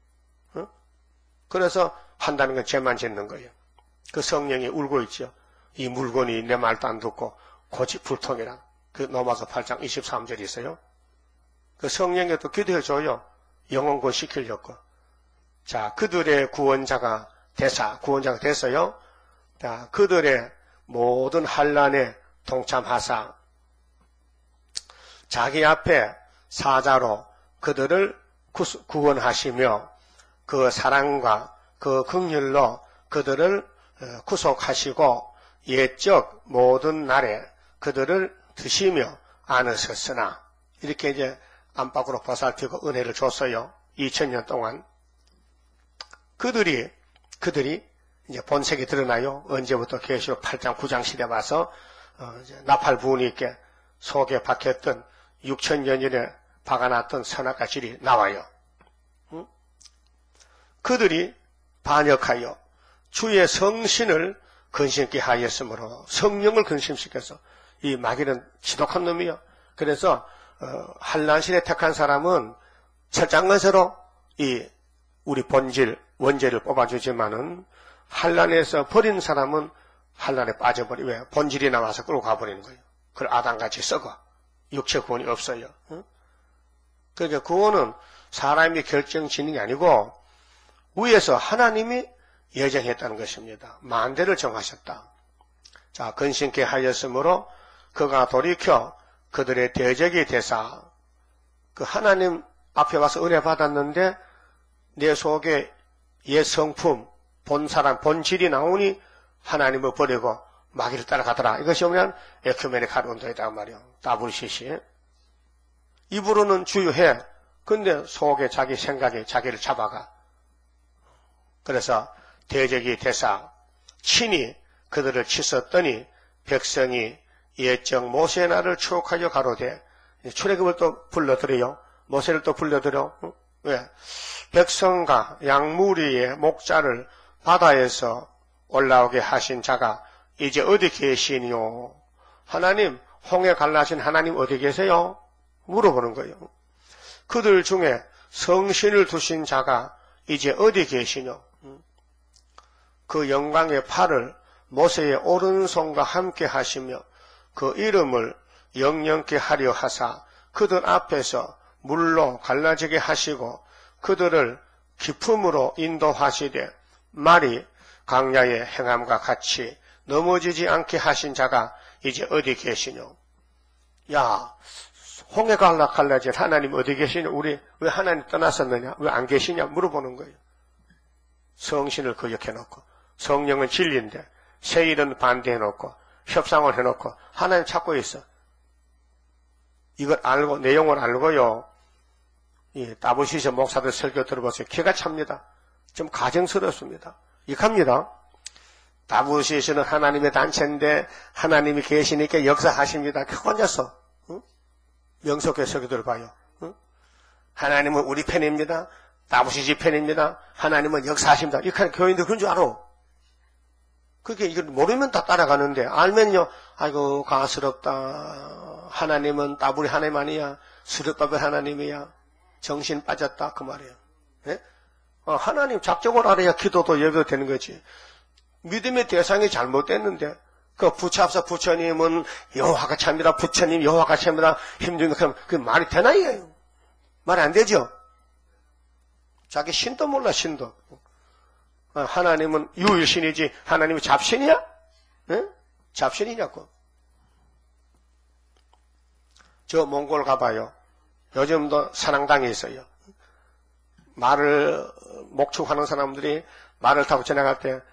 Speaker 1: 그래서 한다는 건 죄만 짓는 거예요. 그 성령이 울고 있죠. 이 물건이 내 말도 안 듣고 고집불통이라. 그 로마서 8장 23절이 있어요. 그 성령이 또 기도해줘요. 영혼군 시키려고. 자, 그들의 구원자가 됐어요. 자, 그들의 모든 환난에 동참하사 자기 앞에 사자로 그들을 구원하시며 그 사랑과 그 긍휼로 그들을 구속하시고 옛적 모든 날에 그들을 드시며 안으셨으나 이렇게 이제 안팎으로 보살피고 은혜를 줬어요. 2000년 동안. 그들이 이제 본색이 드러나요. 언제부터 계시록 8장 9장 시대 와서 나팔 부은이 있게 속에 박혔던 6000년 전에 박아놨던 선악과 질이 나와요. 그들이 반역하여 주의 성신을 근심케 하였으므로 성령을 근심시켜서 이 마귀는 지독한 놈이요. 그래서 한란신에 택한 사람은 철장건서로 이 우리 본질 원죄를 뽑아주지만은 한란에서 버린 사람은 한란에 빠져버리 왜 본질이 나와서 끌고 가버리는 거예요. 그걸 아담같이 썩어. 육체 구원이 없어요. 그러니까 구원은 사람이 결정짓는 게 아니고 위에서 하나님이 예정했다는 것입니다. 만대를 정하셨다. 자, 근심케 하였으므로 그가 돌이켜 그들의 대적이 되사 그 하나님 앞에 와서 은혜 받았는데 내 속에 옛 성품, 본 사람, 본질이 나오니 하나님을 버리고 마귀를 따라가더라. 이것이 뭐냐면 에큐메니칼 운동이다 말이요. WCC. 입으로는 주유해. 근데 속에 자기 생각이 자기를 잡아가. 그래서 대적이 되사 친히 그들을 치었더니 백성이 옛적 모세의 날을 추억하여 가로되 출애굽을 또 불러들여요. 모세를 또 불러들여. 왜? 백성과 양무리의 목자를 바다에서 올라오게 하신 자가 이제 어디 계시니요? 하나님, 홍해 갈라신 하나님 어디 계세요? 물어보는 거예요. 그들 중에 성신을 두신 자가 이제 어디 계시뇨? 그 영광의 팔을 모세의 오른손과 함께 하시며 그 이름을 영영케 하려 하사 그들 앞에서 물로 갈라지게 하시고 그들을 기품으로 인도하시되 말이 강야의 행함과 같이 넘어지지 않게 하신 자가 이제 어디 계시뇨? 야, 홍해가 갈라질 하나님 어디 계시냐? 우리 왜 하나님 떠났었느냐? 왜 안 계시냐? 물어보는 거예요. 성신을 거역해놓고 성령은 진리인데 세일은 반대해놓고 협상을 해놓고 하나님 찾고 있어. 이걸 알고 내용을 알고요. 이 WCC 목사들 설교 들어보세요. 기가 찹니다. 좀 가정스럽습니다. 이합니다. WCC는 하나님의 단체인데 하나님이 계시니까 역사하십니다. 혼자서 명석의 설교들을 봐요. 하나님은 우리 편입니다. WCC 편입니다. 하나님은 역사하십니다. 이렇게 교인들 그런 줄 알아. 그게 이걸 모르면 다 따라가는데 알면요. 아이고 가스럽다. 하나님은 따블이 하나님 아니야. 수렵밥의 하나님이야. 정신 빠졌다 그 말이에요. 네? 하나님 작정을 알아야 기도도 예배도 되는 거지. 믿음의 대상이 잘못됐는데 그 부처 부처님은 여호와가 참이다. 부처님 여호와가 참이다. 힘들면 그 말이 되나 이거예요? 말이 안 되죠. 자기 신도 몰라 신도. 하나님은 유일신이지 하나님이 잡신이야? 응? 잡신이냐고. 저 몽골 가봐요. 요즘도 산항당에 있어요. 말을 목축하는 사람들이 말을 타고 지나갈 때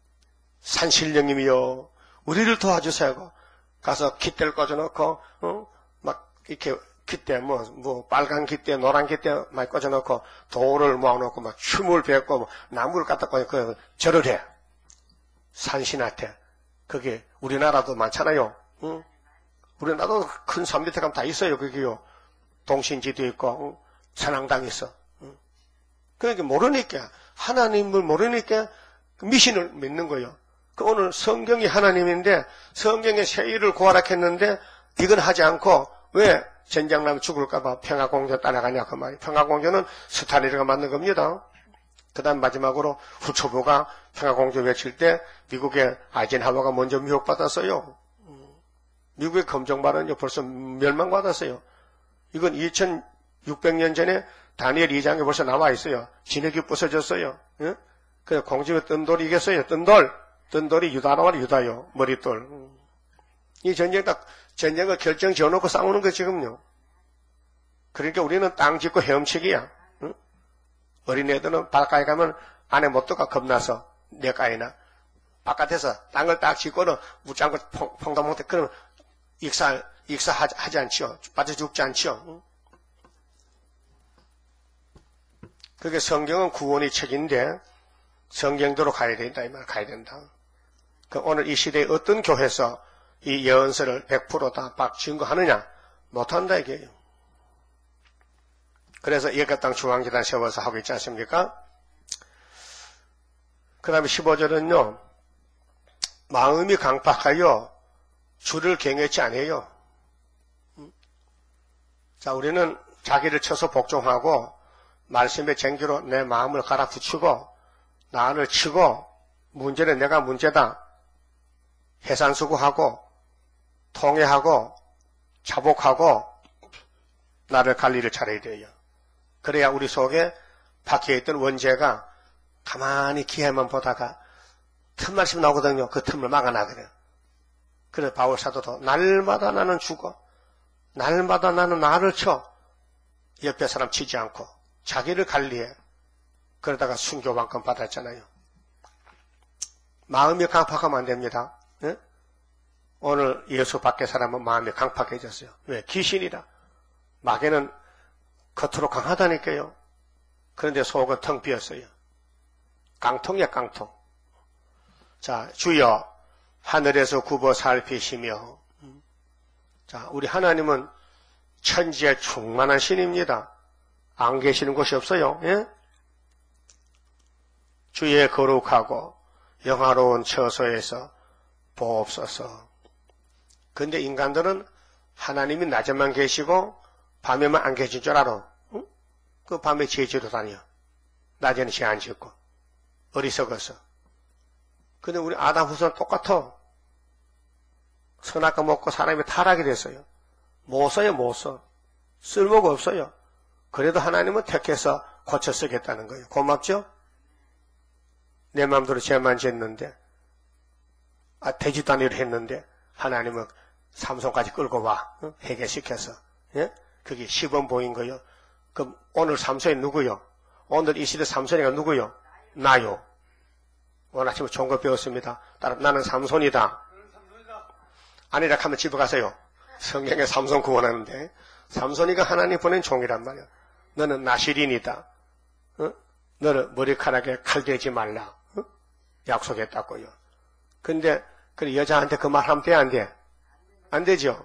Speaker 1: 산신령님이요 우리를 도와주세요. 가서 깃대를 꽂아놓고 막 이렇게 깃대 뭐 빨간 깃대 노란 깃대 막 꽂아놓고 돌을 모아놓고 막 춤을 배웠고 나무를 갖다 꽂고 절을 해. 산신한테. 그게 우리나라도 많잖아요. 응? 우리나라도 큰 산 밑에 가면 다 있어요. 그게요. 동신지도 있고 산항당이 있어. 그러니까 모르니까 하나님을 모르니까 미신을 믿는 거예요. 오늘 성경이 하나님인데 성경에 새 일을 구하라 했는데 이건 하지 않고 왜 전쟁 나면 죽을까봐 평화공주 따라가냐 그 말이. 평화공주는 스탈린이가 만든 겁니다. 그 다음 마지막으로 후초부가 평화공주 외칠 때 미국의 아이젠하워가 먼저 미혹받았어요. 미국의 검정발은요 벌써 멸망받았어요. 이건 2600년 전에 다니엘 2장에 벌써 나와 있어요. 진흙이 부서졌어요. 예? 그 공주가 뜬돌이 이겼어요. 뜬돌이 유다나와 유다요. 머릿돌. 이 전쟁을 결정 지어놓고 싸우는 거 지금요. 그러니까 우리는 땅 짓고 헤엄치기야. 응? 어린애들은 바닷가에 가면 안에 못 들어가 겁나서 내가이나 바깥에서 땅을 딱 짓고는 무장고 퐁당 못해. 그럼 익사하지 않지요. 빠져 죽지 않지요. 응? 그게 성경은 구원의 책인데 성경대로 가야 된다 이 말 가야 된다. 그 오늘 이 시대에 어떤 교회에서 이 예언서를 100% 다 증거하느냐? 못한다 이게요. 그래서 예가땅 중앙재단 세워서 하고 있지 않습니까? 그 다음에 15절은요. 마음이 강팍하여 주를 경외치 않아요. 자, 우리는 자기를 쳐서 복종하고 말씀의 쟁기로 내 마음을 갈아붙이고 나를 치고 문제는 내가 문제다. 해산수고하고 통회하고 자복하고 나를 관리를 차려야 돼요. 그래야 우리 속에 박혀있던 원죄가 가만히 기회만 보다가 틈 말씀 나오거든요. 그 틈을 막아나거든요. 그래서 바울 사도도 날마다 나는 죽어. 날마다 나는 나를 쳐. 옆에 사람 치지 않고 자기를 관리해. 그러다가 순교만큼 받았잖아요. 마음이 강팍하면 안 됩니다. 네? 오늘 예수 밖의 사람은 마음이 강팍해졌어요. 왜? 귀신이라. 마귀는 겉으로 강하다니까요. 그런데 속은 텅 비었어요. 깡통이야 깡통. 자, 주여 하늘에서 굽어 살피시며. 자, 우리 하나님은 천지에 충만한 신입니다. 안 계시는 곳이 없어요. 예? 주의 거룩하고 영화로운 처소에서 보옵소서. 근데 인간들은 하나님이 낮에만 계시고 밤에만 안 계신 줄 알아. 응? 그 밤에 죄지도 다녀. 낮에는 죄 안 짓고. 어리석어서. 근데 우리 아담 후손은 똑같아. 선악과 먹고 사람이 타락이 됐어요. 못 써요, 못 써. 쓸모가 없어요. 그래도 하나님은 택해서 고쳐 쓰겠다는 거예요. 고맙죠? 내 마음대로 죄만 짓는데, 되지도 않은 일을 했는데, 하나님은 삼손까지 끌고 와. 해결시켜서. 예? 그게 시범 보인 거요. 그럼 오늘 삼손이 누구요? 오늘 이 시대 삼손이가 누구요? 나요. 오늘 아침에 좋은 거 배웠습니다. 따라 나는 삼손이다. 아니라 하면 집에 가세요. 성경에 삼손 구원하는데 삼손이가 하나님 보낸 종이란 말이야. 너는 나시린이다. 어? 너를 머리카락에 칼 대지 말라. 어? 약속했다고요. 근데 그 여자한테 그 말 하면 돼, 안 돼? 안 되죠.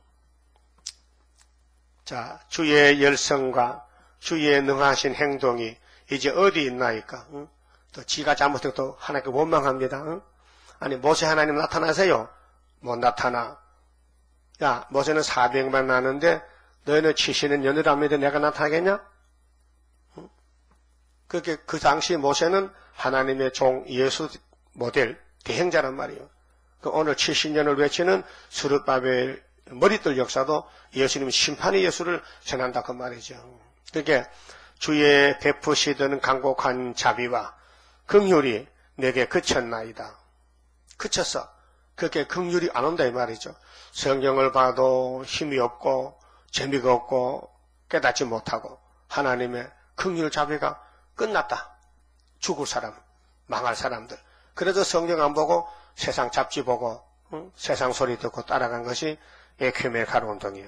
Speaker 1: 자, 주의 열성과 주의 능하신 행동이 이제 어디 있나이까? 응? 또 지가 잘못해도 또 하나님께 원망합니다. 응? 아니 모세 하나님 나타나세요. 못 나타나. 야, 모세는 400만 나는데 너희는 치시는 연애라면서 내가 나타나겠냐? 응? 그렇게 그 당시 모세는 하나님의 종 예수 모델 대행자란 말이에요. 그 오늘 70년을 외치는 스룹바벨 머리들 역사도 예수님 심판의 예수를 전한다 그 말이죠. 그러니까 주의 베푸시던 간곡한 자비와 긍휼이 내게 그쳤나이다. 그쳤어. 그렇게 긍휼이 안 온다 이 말이죠. 성경을 봐도 힘이 없고 재미가 없고 깨닫지 못하고 하나님의 긍휼 자비가 끝났다. 죽을 사람, 망할 사람들. 그래도 성경 안 보고 세상 잡지 보고 세상 소리 듣고 따라간 것이 에큐메 운동이에요.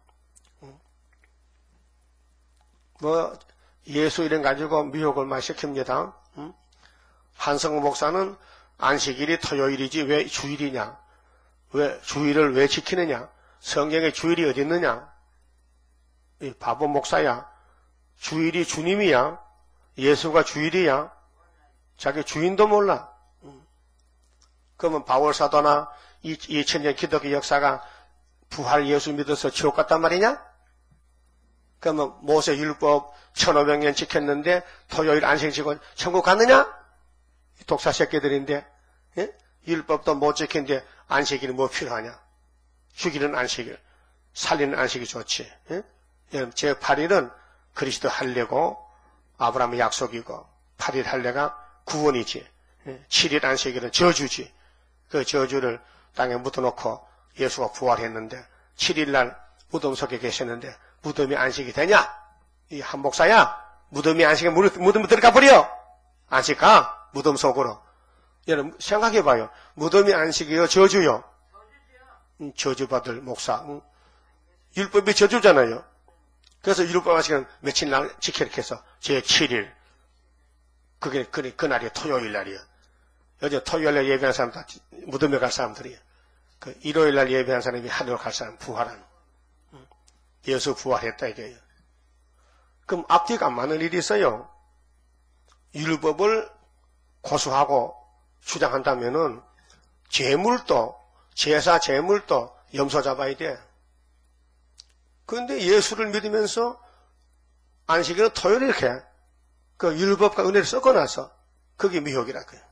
Speaker 1: 뭐 예수 이름 가지고 미혹을 많이 시킵니다. 한성호 목사는 안식일이 토요일이지 왜 주일이냐? 왜 주일을 왜 지키느냐? 성경에 주일이 어디 있느냐? 이 바보 목사야. 주일이 주님이야. 예수가 주일이야. 자기 주인도 몰라. 그러면 바울 사도나 2000년 기독교 역사가 부활 예수 믿어서 지옥 갔단 말이냐? 그러면 모세 율법 1500년 지켰는데 토요일 안식 지고 천국 갔느냐? 독사 새끼들인데 예? 율법도 못 지킨데 안식일이 뭐 필요하냐? 죽이는 안식일, 살리는 안식이 좋지. 예? 제8일은 그리스도 할례고 아브라함의 약속이고 8일 할례가 구원이지. 7일 안식일은 저주지. 그 저주를 땅에 묻어놓고 예수가 부활했는데 7일날 무덤 속에 계셨는데 무덤이 안식이 되냐? 이 한 목사야. 무덤이 안식에 무덤 들어가 버려. 안식 가. 무덤 속으로. 여러분 생각해봐요. 무덤이 안식이요 저주요? 저주받을 목사. 율법이 저주잖아요. 그래서 율법 안식은 며칠 날 지켜 이렇게 해서 제7일. 그게 그날이 토요일 날이에요. 어제 토요일 날 예배한 사람 다 무덤에 갈 사람들이에요. 그 일요일 날 예배한 사람이 하늘로 갈 사람 부활하는. 예수 부활했다 이게요. 그럼 앞뒤가 안 맞는 일이 있어요. 율법을 고수하고 주장한다면은 제물도 제사 제물도 염소 잡아야 돼. 그런데 예수를 믿으면서 안식일은 토요일 이렇게 그 율법과 은혜를 섞어놔서 그게 미혹이라 그래요.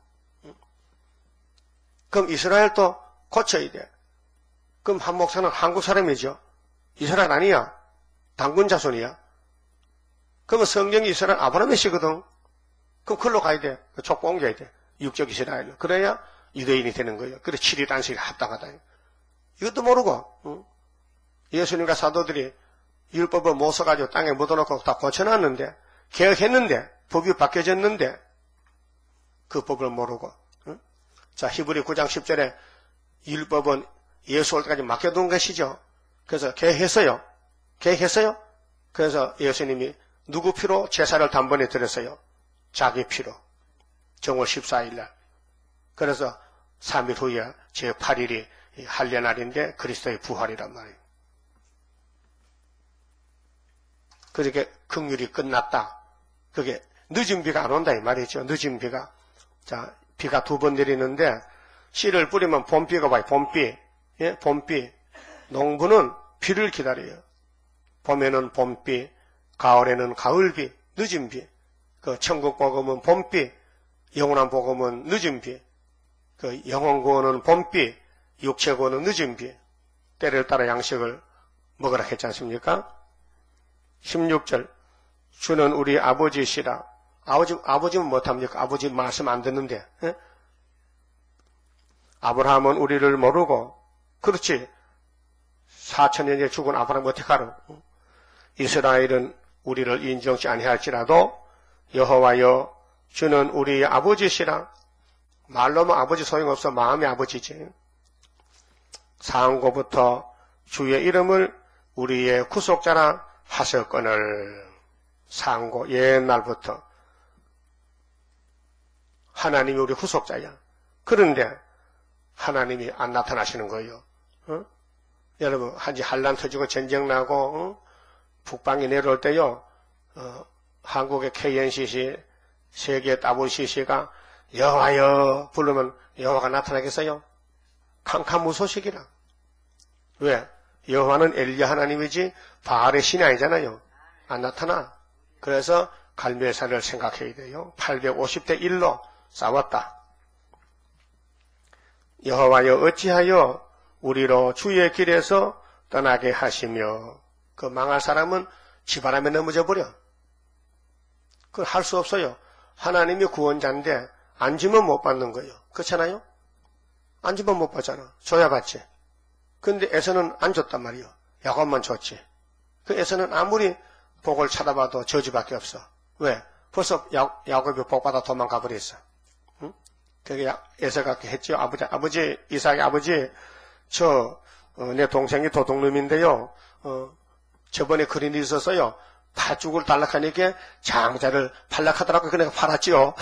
Speaker 1: 그럼 이스라엘도 고쳐야 돼. 그럼 한 목사는 한국 사람이죠. 이스라엘 아니야. 단군 자손이야. 그러면 성경이 이스라엘 아브라함의 씨거든. 그럼 그걸로 가야 돼. 족보 옮겨야 돼. 육적 이스라엘로. 그래야 유대인이 되는 거예요. 그래 7일 안식이 합당하다. 이것도 모르고 예수님과 사도들이 율법을 못 써가지고 땅에 묻어놓고 다 고쳐놨는데 개혁했는데 법이 바뀌어졌는데 그 법을 모르고 자 히브리 9장 10절에 율법은 예수 올 때까지 맡겨둔 것이죠. 그래서 개혁했어요. 개혁했어요. 그래서 예수님이 누구 피로 제사를 단번에 드렸어요. 자기 피로. 정월 14일 날. 그래서 3일 후에 제8일이 할례날인데 그리스도의 부활이란 말이에요. 그렇게 긍휼이 끝났다. 그게 늦은 비가 안 온다 이 말이죠. 늦은 비가. 자, 비가 2번 내리는데 씨를 뿌리면 봄비가 와요. 봄비. 예, 봄비. 농부는 비를 기다려요. 봄에는 봄비, 가을에는 가을비, 늦은 비. 그 천국 복음은 봄비, 영원한 복음은 늦은 비. 그 영혼 구원은 봄비, 육체 구원은 늦은 비. 때를 따라 양식을 먹으라 했지 않습니까? 16절. 주는 우리 아버지시라. 아버지는 못합니까? 아버지 말씀 안 듣는데. 예? 아브라함은 우리를 모르고, 그렇지. 4000년에 죽은 아브라함 어떻게 하러? 이스라엘은 우리를 인정치 아니할지라도 여호와여 주는 우리 아버지시라. 말로만 아버지 소용없어. 마음의 아버지지. 상고부터 주의 이름을 우리의 구속자라 하셨거늘. 상고 옛날부터 하나님이 우리 구속자야. 그런데 하나님이 안 나타나시는 거예요. 어? 여러분 한지 한란 터지고 전쟁 나고 북방이 내려올 때요. 한국의 KNCC 세계 WCC가 여호와여 부르면 여호와가 나타나겠어요? 캄캄무소식이라. 왜? 여호와는 엘리야 하나님이지 바알의 신이 아니잖아요. 안 나타나. 그래서 갈멜산을 생각해야 돼요. 850대 1로 싸웠다. 여호와여 어찌하여 우리로 주의 길에서 떠나게 하시며, 그 망할 사람은 지바람에 넘어져 버려. 그걸 할 수 없어요. 하나님이 구원자인데 안 주면 못 받는 거예요. 그렇잖아요? 안 주면 못 받잖아. 줘야 받지. 근데 에서는 안 줬단 말이요. 야곱만 줬지. 그 에서는 아무리 복을 찾아봐도 저주밖에 없어. 왜? 벌써 야곱이 복받아 도망가 버렸어. 응? 그게 에서가 했죠. 아버지, 이삭의 아버지, 내 동생이 도둑놈인데요. 저번에 그런 일이 있었어요. 팥죽을 달락하니까 장자를 팔락하더라고. 그래서 팔았지요.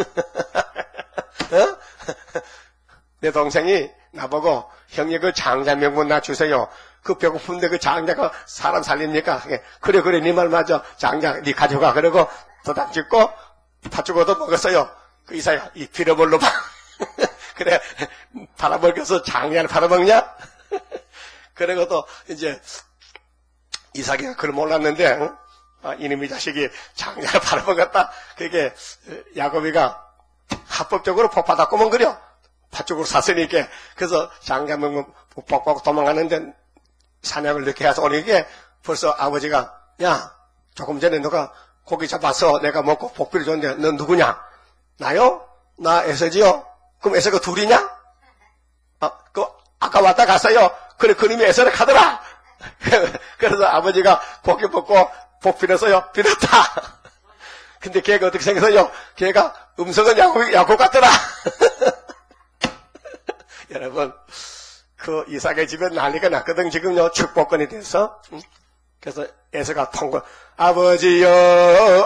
Speaker 1: 내 동생이 나보고, 형님 그 장자 명분 나 주세요. 그 배고픈데 그 장자가 사람 살립니까? 그래 네 말 맞아. 장자 네 가져가. 그러고 도닥 짚고 팥죽 얻어 먹었어요. 그 이사야 이 빌어볼로 봐. 그래 팔아먹여서 장자를 팔아먹냐? 그러고도 이제 이삭이가 그걸 몰랐는데, 이놈의 자식이 장자를 팔아먹었다. 그게 야곱이가 합법적으로 복 받았구먼 그려. 팥죽으로 샀으니까. 그래서 장자 먹으면 복 받고 도망가는데 사냥을 늦게 해서 오니까 벌써 아버지가, 야, 조금 전에 너가 고기 잡아서 내가 먹고 복비를 줬는데 넌 누구냐? 나요? 나 에서지요? 그럼 에서가 둘이냐? 아까 왔다 갔어요. 그래, 그놈이 에서를 가더라. 그래서 아버지가 고기 먹고 복 빌었어요. 빌었다. 근데 걔가 어떻게 생겼어요? 걔가 음성은 야곱 같더라. 여러분, 그 이삭의 집에 난리가 났거든. 지금요, 축복권이 돼서. 그래서 에서가 통과, 아버지여,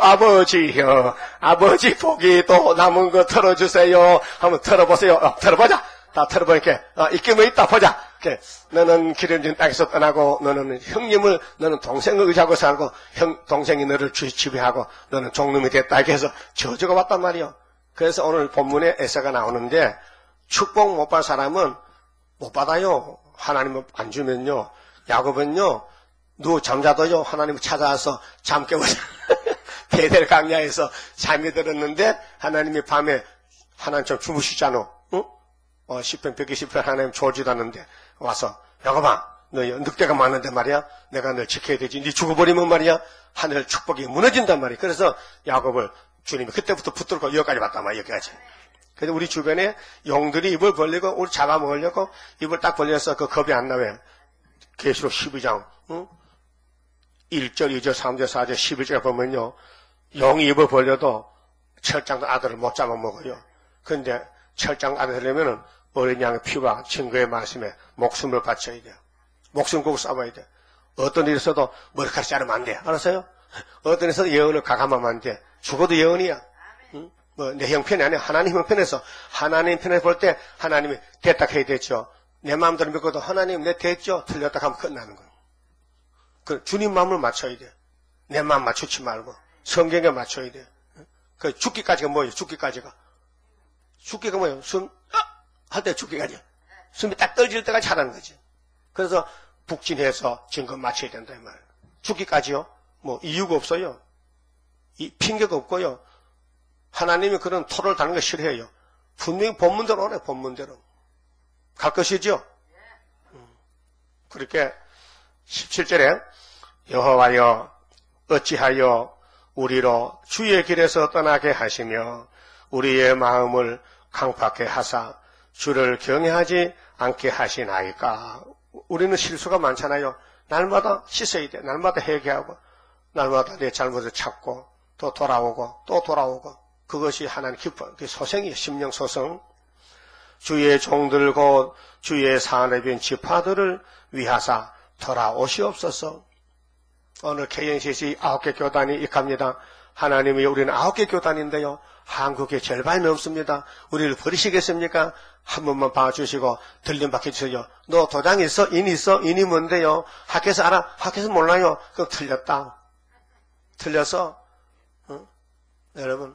Speaker 1: 아버지 복이 또 남은 거 털어주세요. 한번 털어보세요. 털어보자. 다 털어보니까, 있긴 뭐 있다, 보자. 너는 기름진 땅에서 떠나고, 너는 너는 동생을 의지하고 살고, 동생이 너를 지배하고, 너는 종놈이 됐다. 이렇게 해서 저주가 왔단 말이요. 그래서 오늘 본문에 에서가 나오는데, 축복 못 받은 사람은 못 받아요. 하나님을 안 주면요. 야곱은요, 잠자도요, 하나님을 찾아와서 잠 깨워서, 베델 강야에서 잠이 들었는데, 하나님이 밤에 하나님처럼 주무시잖아. 응? 10편, 120편 하나님 졸지도 않는데, 와서, 야곱아, 너 늑대가 많은데 말이야. 내가 널 지켜야 되지. 네 죽어버리면 말이야. 하늘 축복이 무너진단 말이야. 그래서 야곱을 주님이 그때부터 붙들고 여기까지 왔단 말이야. 여기까지. 그래서 우리 주변에 용들이 입을 벌리고 우리 잡아먹으려고 입을 딱 벌려서 그 겁이 안 나와요. 계시록 12장, 응? 1절, 2절, 3절, 4절, 11절에 보면요. 용이 입을 벌려도 철장 아들을 못 잡아먹어요. 그런데 철장 아들 되려면은 어린 양의 피와 증거의 말씀에 목숨을 바쳐야 돼요. 목숨 꼭 싸워야 돼. 어떤 일이 있어도 머리카락 자르면 안 돼. 알았어요? 어떤 일에서도 예언을 가감하면 안 돼. 죽어도 예언이야. 응? 내 형편이 아니야. 하나님 형편에서, 하나님 편에서 볼 때 하나님이 됐다 해야 되죠. 내 마음대로 믿고도 하나님 내 됐죠? 틀렸다 하면 끝나는 거예요. 그 주님 마음을 맞춰야 돼. 내 마음 맞추지 말고 성경에 맞춰야 돼. 그 죽기까지가 뭐예요? 죽기가 뭐예요? 할 때 죽기까지. 숨이 딱 떨어질 때까지 하라는 거지. 그래서 북진해서 증거 맞춰야 된다 이 말이에요. 죽기까지요? 뭐 이유가 없어요. 핑계가 없고요. 하나님이 그런 토를 다는 거 싫어해요. 분명히 본문대로 오래, 본문대로. 갈 것이죠? 그렇게 17절에 여호와여 어찌하여 우리로 주의 길에서 떠나게 하시며 우리의 마음을 강팍해 하사 주를 경외하지 않게 하시나이까. 우리는 실수가 많잖아요. 날마다 씻어야 돼. 날마다 회개하고 날마다 내 잘못을 찾고 또 돌아오고 또 돌아오고 그것이 하나님 기뻐. 그 소생이에요. 심령 소생. 주의 종들 곧 주의 사내빈 지파들을 위하사 돌아오시옵소서. 오늘 KNCC 9개 교단이 입합니다. 하나님이 우리는 9개 교단인데요. 한국의 절반이 넘습니다. 우리를 버리시겠습니까? 한 번만 봐주시고 들림받게 해주세요. 너 도장 있어? 인이 있어? 인이 뭔데요? 학교에서 알아? 학교에서 몰라요? 그럼 틀렸다. 틀려서 여러분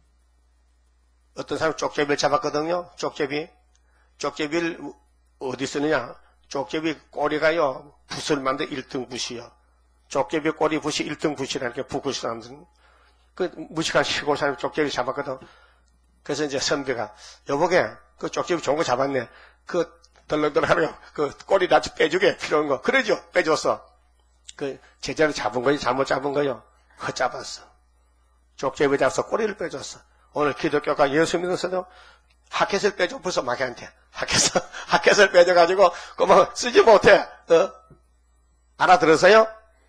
Speaker 1: 어떤 사람이 쪽제비를 잡았거든요. 쪽제비를 어디 쓰느냐? 쪽제비 꼬리가요. 붓을 만든 1등 붓이요. 쪽제비 꼬리 붓이 1등 붓이라는 게 붓을 사람들. 그 무식한 시골 사람이 쪽제비 잡았거든. 그래서 이제 선배가 여보게 그 쪽제비 좋은 거 잡았네. 그 덜렁덜렁하는 그 꼬리 다치 빼주게 필요한 거. 그러죠. 빼줬어. 그 제자를 잡은 거지 잘못 잡은 거요. 헛잡았어. 족제비 잡아서 꼬리를 빼줬어. 오늘 기독교가 예수 믿어서도 하켓을 빼줘. 벌써 마귀한테. 하켓을 빼줘가지고 그만 쓰지 못해. 알아들어서요?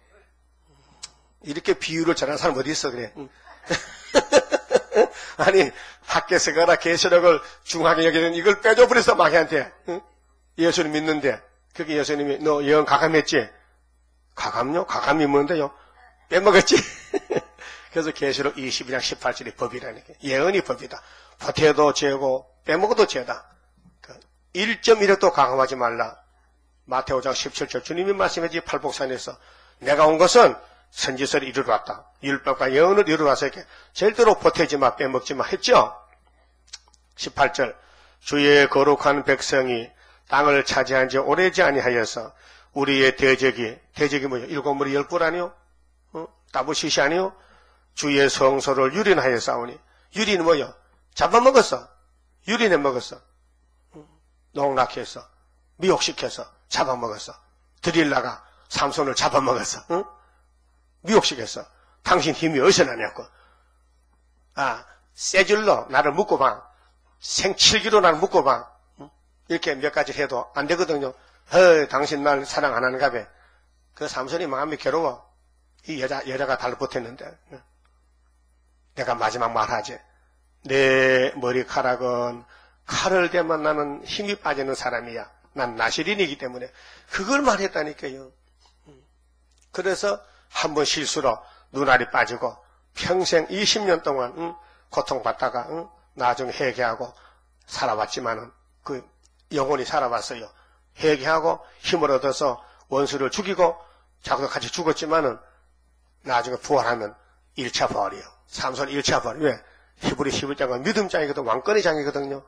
Speaker 1: 이렇게 비유를 잘하는 사람 어디 있어 그래. 아니 하켓에거나 계시록을 중하게 여기는 이걸 빼줘버려서 마귀한테. 예수님 믿는데 그게 예수님이 너 예언 가감했지? 가감요? 가감이 뭔데요? 빼먹었지? 그래서 계시록 22장 18절이 법이라니까. 예언이 법이다. 보태도 죄고 빼먹어도 죄다. 1.1도 가감하지 말라. 마태오 5장 17절 주님이 말씀하지 팔복산에서 내가 온 것은 선지서를 이루러 왔다. 율법과 예언을 이루러 와서 이렇게 절대로 보태지 마 빼먹지 마 했죠. 18절 주의 거룩한 백성이 땅을 차지한 지 오래지 아니하여서 우리의 대적이 뭐예요? 일곱 무리 열 뿔 아니요? 따부시시 아니요? 주의 성소를 유린하여 싸우니 유리는 뭐요? 잡아먹었어. 유린해 먹었어. 농락해서 미혹시켜서 잡아먹었어. 드릴라가 삼손을 잡아먹었어. 미혹시켰어. 당신 힘이 어디서 나냐고. 세 줄로 나를 묶어봐. 생칠기로 나를 묶어봐. 이렇게 몇 가지 해도 안 되거든요. 당신 날 사랑 안 하는가 봐. 그 삼손이 마음이 괴로워. 이 여자가 달라붙었는데. 내가 마지막 말하지. 내 머리카락은 칼을 대면 나는 힘이 빠지는 사람이야. 난 나시린이기 때문에. 그걸 말했다니까요. 그래서 한 번 실수로 눈알이 빠지고 평생 20년 동안 고통받다가 나중에 회개하고 살아왔지만은 그 영혼이 살아왔어요. 회개하고 힘을 얻어서 원수를 죽이고 자기도 같이 죽었지만은 나중에 부활하면 1차 부활이에요. 삼손 1차 부활. 왜? 히브리 11장은 믿음장이거든. 왕권의 장이거든요.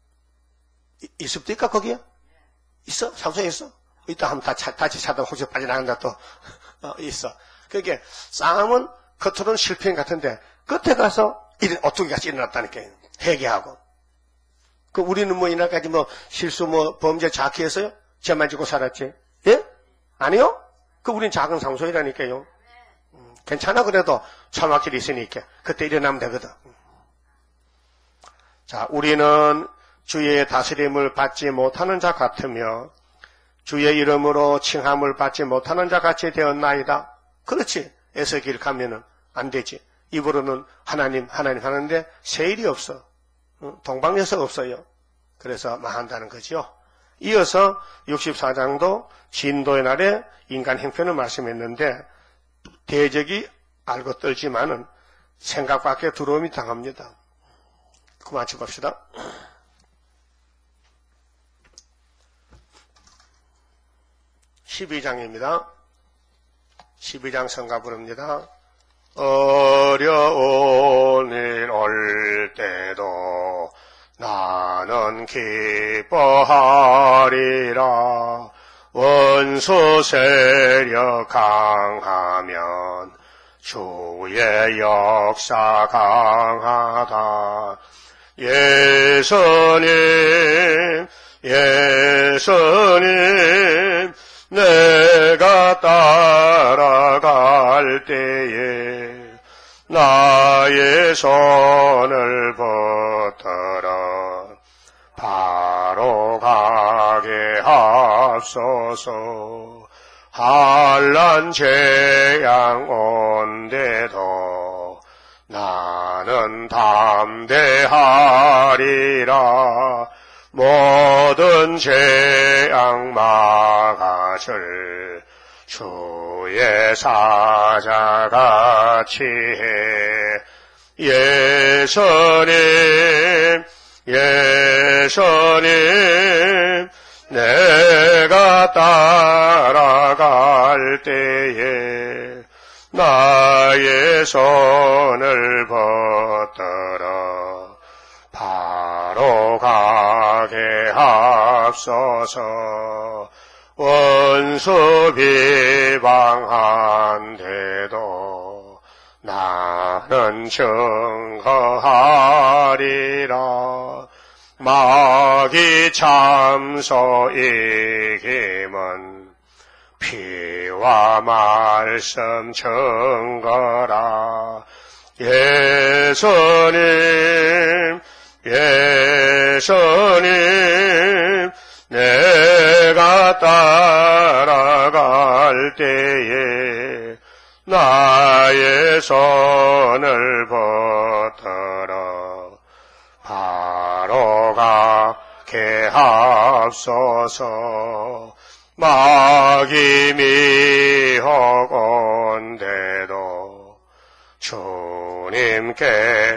Speaker 1: 있습니까 거기에? 있어? 삼손이 있어? 이따 한번 다시 찾아 혹시 빠져나간다 또 있어. 그게 싸움은 겉으로는 실패인 같은데 끝에 가서 어떻게 같이 일어났다니까요. 회개하고. 그 우리는 뭐 이날까지 뭐 실수 뭐 범죄 자키했어요? 죄만 지고 살았지. 예? 아니요? 그 우린 작은 삼손이라니까요. 괜찮아 그래도 참악질이 있으니까 그때 일어나면 되거든. 자, 우리는 주의 다스림을 받지 못하는 자 같으며 주의 이름으로 칭함을 받지 못하는 자 같이 되었나이다. 그렇지. 에스겔 가면은 안 되지. 입으로는 하나님 하는데 세일이 없어. 동방녀석 없어요. 그래서 망한다는 거죠. 이어서 64장도 진도의 날에 인간 형편을 말씀했는데 대적이 알고 떨지만은 생각 밖에 두려움이 당합니다. 그만 쳐봅시다. 12장입니다. 12장 성가 부릅니다. 어려운 일 올 때도 나는 기뻐하리라. 원수 세력 강하면 주의 역사 강하다. 예수님 내가 따라갈 때에 나의 손을 붙들어 바로 가게 하소서. 환난 재앙 온데도 나는 담대하리라. 모든 재앙 막아줄 주의 사자같이 해. 예수님 내가 따라갈 때에 나의 손을 붙들어 바로 가게 하소서. 원수 비방한데도 나는 증거하리라. 마귀 참소 이김은 피와 말씀 증거라. 예수님 내가 따라갈 때에 나의 손을 붙들어 바로 가게 하옵소서. 마귀 미혹온데도 주님께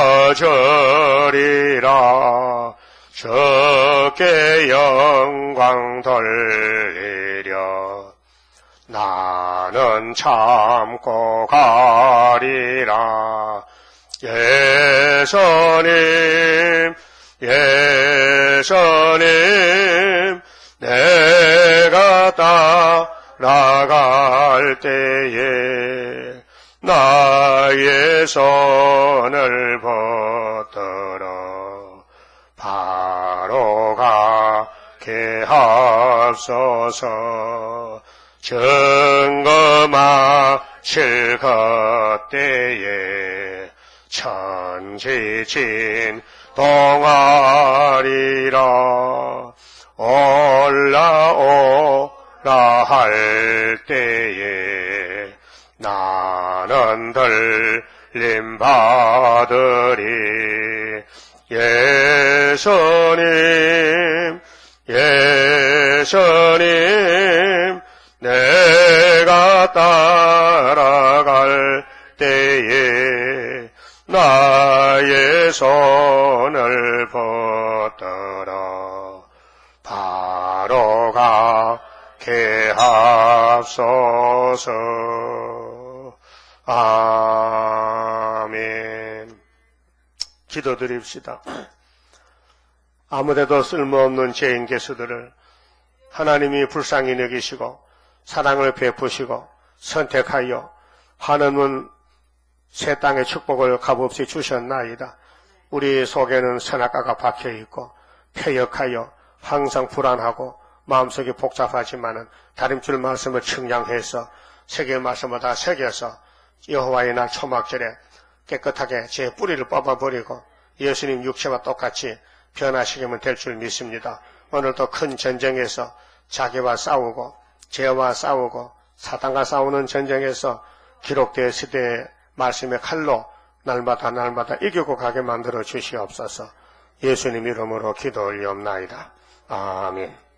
Speaker 1: 처저리라. 주께 영광 돌리려 나는 참고 가리라. 예수님 내가 따라갈 때에 나의 손을 붙들어 바로 가게 하옵소서. 증거마칠 그때에 천지진 동아리라. 올라오라 할 때에 나는 들림 받으리. 예수님 내가 따라갈 때에 나의 손을 붙들어 바로 가게 하옵소서. 아멘. 기도드립시다. 아무데도 쓸모없는 죄인 개수들을 하나님이 불쌍히 여기시고 사랑을 베푸시고 선택하여 하나님은 새 땅의 축복을 값없이 주셨나이다. 우리 속에는 선악과가 박혀있고 폐역하여 항상 불안하고 마음속이 복잡하지만은 다림줄 말씀을 측량해서 세계 말씀을 다 새겨서 여호와의 날 초막절에 깨끗하게 제 뿌리를 뽑아버리고 예수님 육체와 똑같이 변화시키면 될 줄 믿습니다. 오늘도 큰 전쟁에서 자기와 싸우고 죄와 싸우고 사탄과 싸우는 전쟁에서 기록된 시대의 말씀의 칼로 날마다 이기고 가게 만들어 주시옵소서. 예수님 이름으로 기도 올리옵나이다. 아멘.